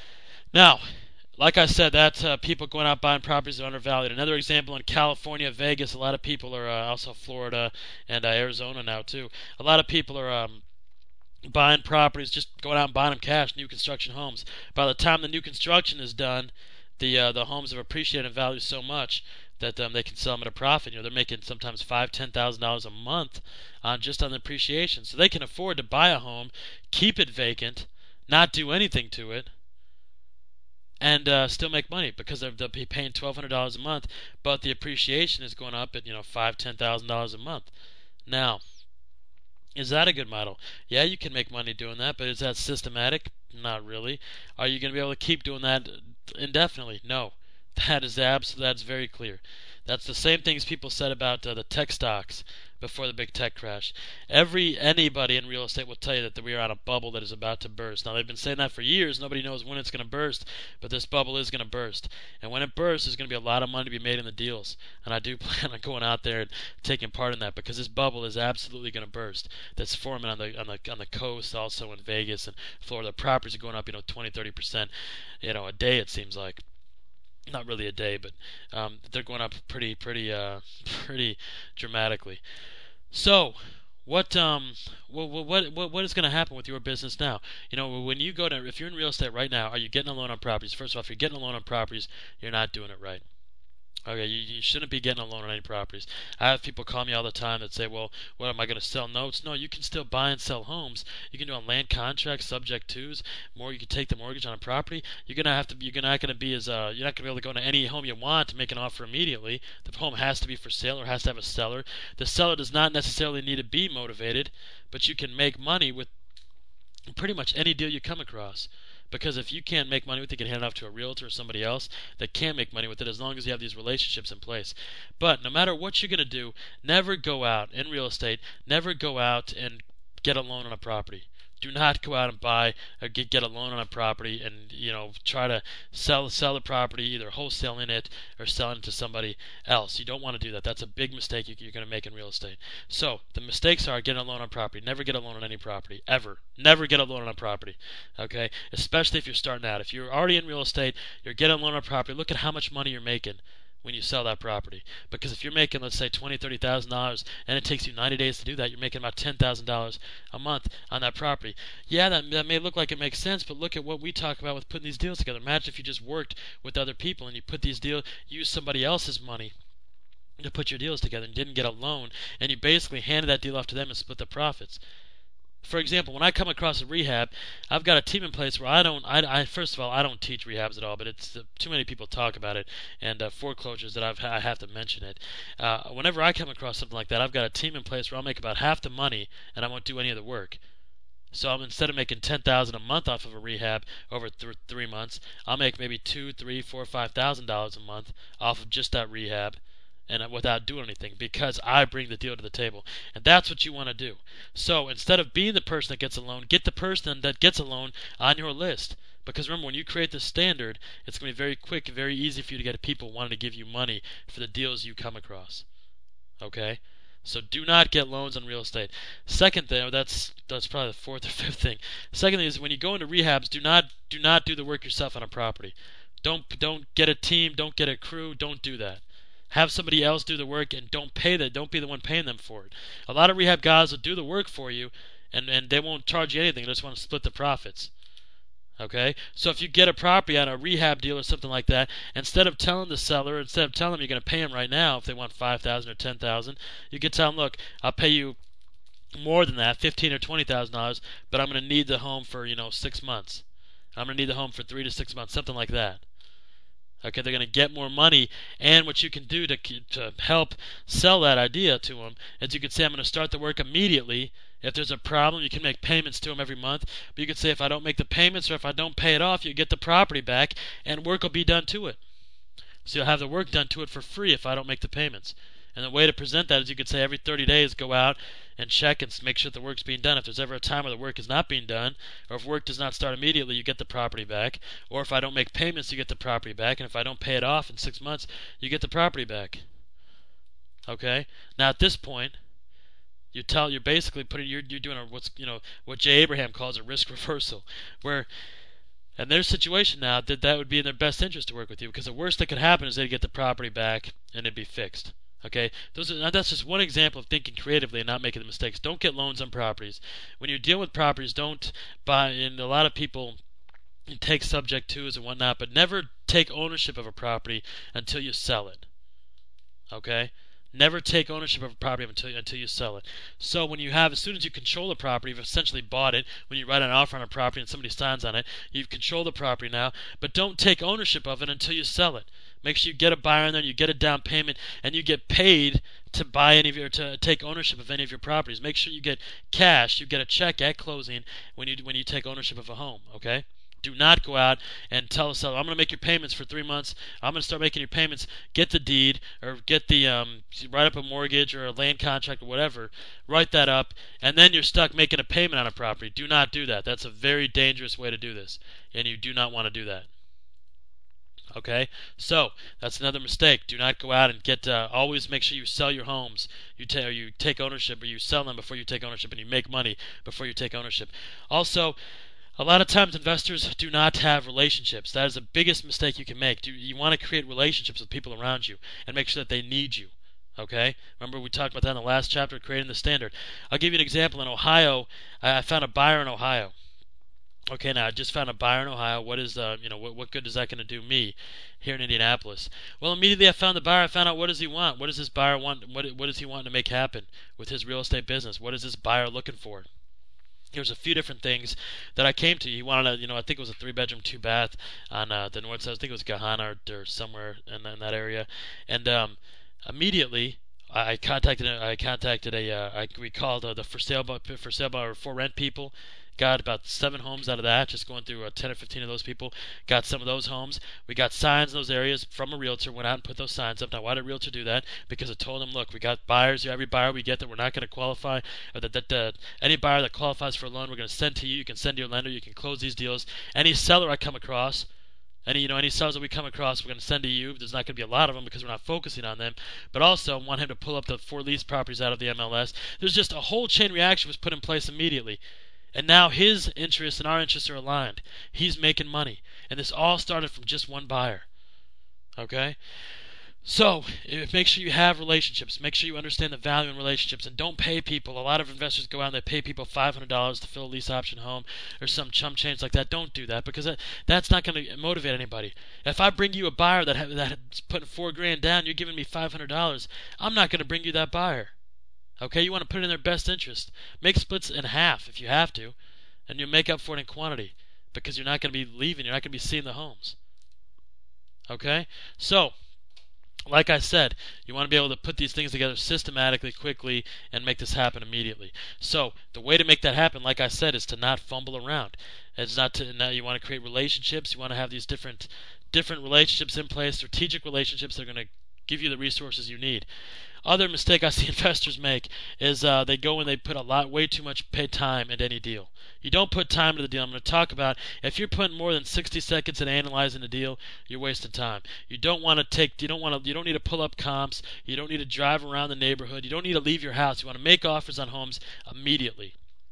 Now, like I said, that's uh, people going out buying properties that are undervalued. Another example in California, Vegas, a lot of people are, uh, also Florida and uh, Arizona now too. A lot of people are um, buying properties, just going out and buying them cash, new construction homes. By the time the new construction is done, the uh, the homes have appreciated in value so much that um, they can sell them at a profit. You know, they're making sometimes five, ten thousand dollars a month on just on the appreciation. So they can afford to buy a home, keep it vacant, not do anything to it, and uh, still make money because they'll be paying twelve hundred dollars a month, but the appreciation is going up at you know five, ten thousand dollars a month. Now, is that a good model? Yeah, you can make money doing that, but is that systematic? Not really. Are you going to be able to keep doing that indefinitely? No. That is absolutely that's very clear. That's the same things people said about uh, the tech stocks before the big tech crash. Every anybody in real estate will tell you that we are on a bubble that is about to burst. Now they've been saying that for years. Nobody knows when it's going to burst, but this bubble is going to burst. And when it bursts, there's going to be a lot of money to be made in the deals. And I do plan on going out there and taking part in that because this bubble is absolutely going to burst. That's forming on the on the on the coast, also in Vegas and Florida. Properties are going up, you know, twenty, thirty percent, you know, a day it seems like. Not really a day, but um, they're going up pretty, pretty, uh, pretty dramatically. So, what, um, what, what, what, what is going to happen with your business now? You know, when you go to, if you're in real estate right now, are you getting a loan on properties? First of all, if you're getting a loan on properties, you're not doing it right. Okay, you, you shouldn't be getting a loan on any properties. I have people call me all the time that say, well, what am I going to sell notes? No, you can still buy and sell homes. You can do on land contracts, subject twos, more you can take the mortgage on a property. You're going to have to you're not going to be as uh, you're not going to be able to go into any home you want to make an offer immediately. The home has to be for sale or has to have a seller. The seller does not necessarily need to be motivated, but you can make money with pretty much any deal you come across. Because if you can't make money with it, you can hand it off to a realtor or somebody else that can make money with it as long as you have these relationships in place. But no matter what you're going to do, never go out in real estate, never go out and get a loan on a property. Do not go out and buy or get, get a loan on a property and, you know, try to sell sell the property, either wholesaling it or selling it to somebody else. You don't want to do that. That's a big mistake you, you're going to make in real estate. So the mistakes are getting a loan on property. Never get a loan on any property, ever. Never get a loan on a property, okay? Especially if you're starting out. If you're already in real estate, you're getting a loan on a property. Look at how much money you're making when you sell that property. Because if you're making, let's say, twenty thousand dollars, thirty thousand dollars, and it takes you ninety days to do that, you're making about ten thousand dollars a month on that property. Yeah, that, that may look like it makes sense, but look at what we talk about with putting these deals together. Imagine if you just worked with other people and you put these deals, use somebody else's money to put your deals together and didn't get a loan, and you basically handed that deal off to them and split the profits. For example, when I come across a rehab, I've got a team in place where I don't, I, I first of all, I don't teach rehabs at all, but it's uh, too many people talk about it, and uh, foreclosures that I've, I have to mention it. Uh, whenever I come across something like that, I've got a team in place where I'll make about half the money, and I won't do any of the work. So I'm, instead of making ten thousand dollars a month off of a rehab over th- three months, I'll make maybe two, three, four, five thousand dollars a month off of just that rehab, and without doing anything, because I bring the deal to the table. And that's what you want to do. So instead of being the person that gets a loan, get the person that gets a loan on your list. Because remember, when you create this standard, it's going to be very quick and very easy for you to get people wanting to give you money for the deals you come across. Okay? So do not get loans on real estate. Second thing, that's that's probably the fourth or fifth thing. Second thing is when you go into rehabs, do not do not do the work yourself on a property. Don't don't get a team, don't get a crew, don't do that. Have somebody else do the work and don't pay that. Don't be the one paying them for it. A lot of rehab guys will do the work for you, and, and they won't charge you anything. They just want to split the profits. Okay? So if you get a property on a rehab deal or something like that, instead of telling the seller, instead of telling them you're going to pay them right now if they want five thousand dollars or ten thousand dollars, you can tell them, look, I'll pay you more than that, fifteen thousand dollars or twenty thousand dollars, but I'm going to need the home for, you know, six months. I'm going to need the home for three to six months, something like that. Okay, they're going to get more money, and what you can do to to help sell that idea to them is you can say, I'm going to start the work immediately. If there's a problem, you can make payments to them every month. But you could say, if I don't make the payments or if I don't pay it off, you get the property back, and work will be done to it. So you'll have the work done to it for free if I don't make the payments. And the way to present that is you could say every thirty days go out and check and make sure that the work's being done. If there's ever a time where the work is not being done, or if work does not start immediately, you get the property back. Or if I don't make payments, you get the property back. And if I don't pay it off in six months, you get the property back. Okay? Now at this point, you tell you're basically putting you're you're doing a, what's you know what Jay Abraham calls a risk reversal, where in their situation now that that would be in their best interest to work with you, because the worst that could happen is they'd get the property back and it'd be fixed. Okay, those are, that's just one example of thinking creatively and not making the mistakes. Don't get loans on properties. When you deal with properties, don't buy. And a lot of people take subject twos and whatnot, but never take ownership of a property until you sell it. Okay, never take ownership of a property until until you sell it. So when you have, as soon as you control the property, you've essentially bought it. When you write an offer on a property and somebody signs on it, you've controlled the property now. But don't take ownership of it until you sell it. Make sure you get a buyer in there, you get a down payment, and you get paid to buy any of your, to take ownership of any of your properties. Make sure you get cash, you get a check at closing when you when you take ownership of a home. Okay, Do not go out and tell the seller, I'm going to make your payments for three months. I'm going to start making your payments. Get the deed or get the um, write up a mortgage or a land contract or whatever. Write that up, and then you're stuck making a payment on a property. Do not do that. That's a very dangerous way to do this, and you do not want to do that. Okay, so that's another mistake. Do not go out and get. Uh, always make sure you sell your homes. You ta- or you take ownership, or you sell them before you take ownership, and you make money before you take ownership. Also, a lot of times investors do not have relationships. That is the biggest mistake you can make. Do you want to create relationships with people around you and make sure that they need you? Okay, remember we talked about that in the last chapter, creating the standard. I'll give you an example. In Ohio, I found a buyer in Ohio. Okay, now I just found a buyer in Ohio. What is uh, you know, what what good is that going to do me here in Indianapolis? Well, immediately I found the buyer. I found out what does he want. What does this buyer want? What what does he want to make happen with his real estate business? What is this buyer looking for? There's a few different things that I came to. He wanted a, you know, I think it was a three-bedroom, two-bath on uh, the north side. I think it was Gahanna or, or somewhere in, in that area. And um, immediately I contacted I contacted a uh, I, we called uh, the for sale for sale or for rent people. Got about seven homes out of that, just going through uh, ten or fifteen of those people. Got some of those homes. We got signs in those areas from a realtor, went out and put those signs up. Now, why did a realtor do that? Because I told them, look, we got buyers here. Every buyer we get that we're not going to qualify, or that, that uh, any buyer that qualifies for a loan, we're going to send to you. You can send to your lender. You can close these deals. Any seller I come across, any you know any sellers that we come across, we're going to send to you. There's not going to be a lot of them because we're not focusing on them. But also want him to pull up the four lease properties out of the M L S. There's just a whole chain reaction was put in place immediately. And now his interests and our interests are aligned. He's making money. And this all started from just one buyer. Okay? So, make sure you have relationships. Make sure you understand the value in relationships. And don't pay people. A lot of investors go out and they pay people five hundred dollars to fill a lease option home or some chump change like that. Don't do that because that, that's not going to motivate anybody. If I bring you a buyer that, ha- that's putting four grand down, you're giving me five hundred dollars, I'm not going to bring you that buyer. Okay, you want to put it in their best interest. Make splits in half if you have to, and you'll make up for it in quantity because you're not going to be leaving. You're not going to be seeing the homes. Okay? So, like I said, you want to be able to put these things together systematically, quickly, and make this happen immediately. So, the way to make that happen, like I said, is to not fumble around. It's not to, now you want to create relationships. You want to have these different different relationships in place, strategic relationships that are going to give you the resources you need. Other mistake I see investors make is uh, they go and they put a lot, way too much paid time into any deal. You don't put time into the deal. I'm going to talk about if you're putting more than sixty seconds in analyzing a deal, you're wasting time. You don't want to take, you don't want to, you don't need to pull up comps. You don't need to drive around the neighborhood. You don't need to leave your house. You want to make offers on homes immediately.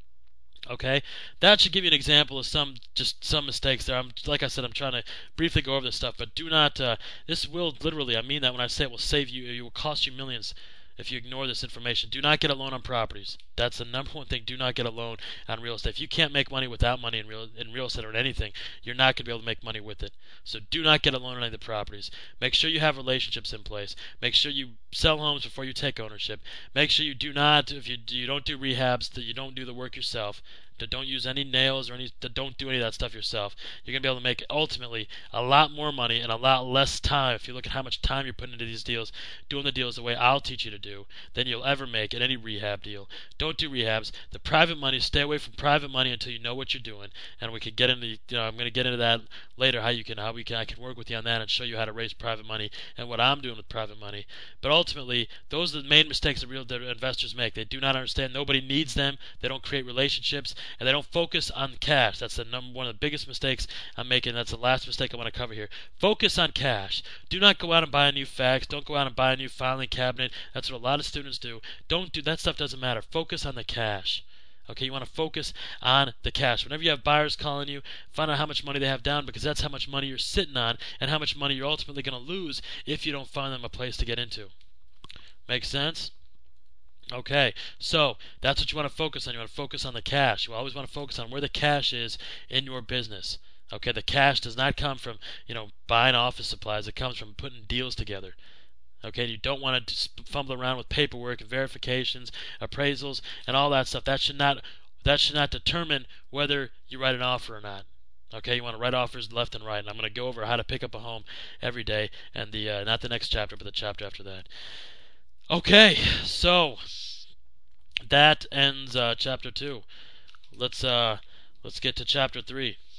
Okay, that should give you an example of some just some mistakes there. I'm like I said, I'm trying to briefly go over this stuff, but do not. Uh, this will literally, I mean that when I say it will save you, it will cost you millions if you ignore this information. Do not get a loan on properties. That's the number one thing. Do not get a loan on real estate. If you can't make money without money in real in real estate or in anything, you're not going to be able to make money with it. So do not get a loan on any of the properties. Make sure you have relationships in place. Make sure you sell homes before you take ownership. Make sure you do not, if you you don't do rehabs, that you don't do the work yourself. Don't use any nails or any. Don't do any of that stuff yourself. You're gonna be able to make ultimately a lot more money in a lot less time. If you look at how much time you're putting into these deals, doing the deals the way I'll teach you to do, than you'll ever make in any rehab deal. Don't do rehabs. The private money. Stay away from private money until you know what you're doing. And we can get into. You know, I'm gonna get into that later. How you can. How we can. I can work with you on that and show you how to raise private money and what I'm doing with private money. But ultimately, those are the main mistakes that real that investors make. They do not understand. Nobody needs them. They don't create relationships. And they don't focus on cash. That's the number one of the biggest mistakes I'm making. That's the last mistake I want to cover here. Focus on cash. Do not go out and buy a new fax. Don't go out and buy a new filing cabinet. That's what a lot of students do. Don't do that stuff. Doesn't matter. Focus on the cash. Okay, you want to focus on the cash. Whenever you have buyers calling you, find out how much money they have down because that's how much money you're sitting on and how much money you're ultimately going to lose if you don't find them a place to get into. Make sense? Okay, so that's what you want to focus on. You want to focus on the cash. You always want to focus on where the cash is in your business. Okay, the cash does not come from, you know, buying office supplies. It comes from putting deals together. Okay, you don't want to fumble around with paperwork and verifications, appraisals, and all that stuff. That should not that should not determine whether you write an offer or not. Okay, you want to write offers left and right, and I'm going to go over how to pick up a home every day, and the uh, not the next chapter, but the chapter after that. Okay, so that ends uh, chapter two. Let's uh, let's get to chapter three.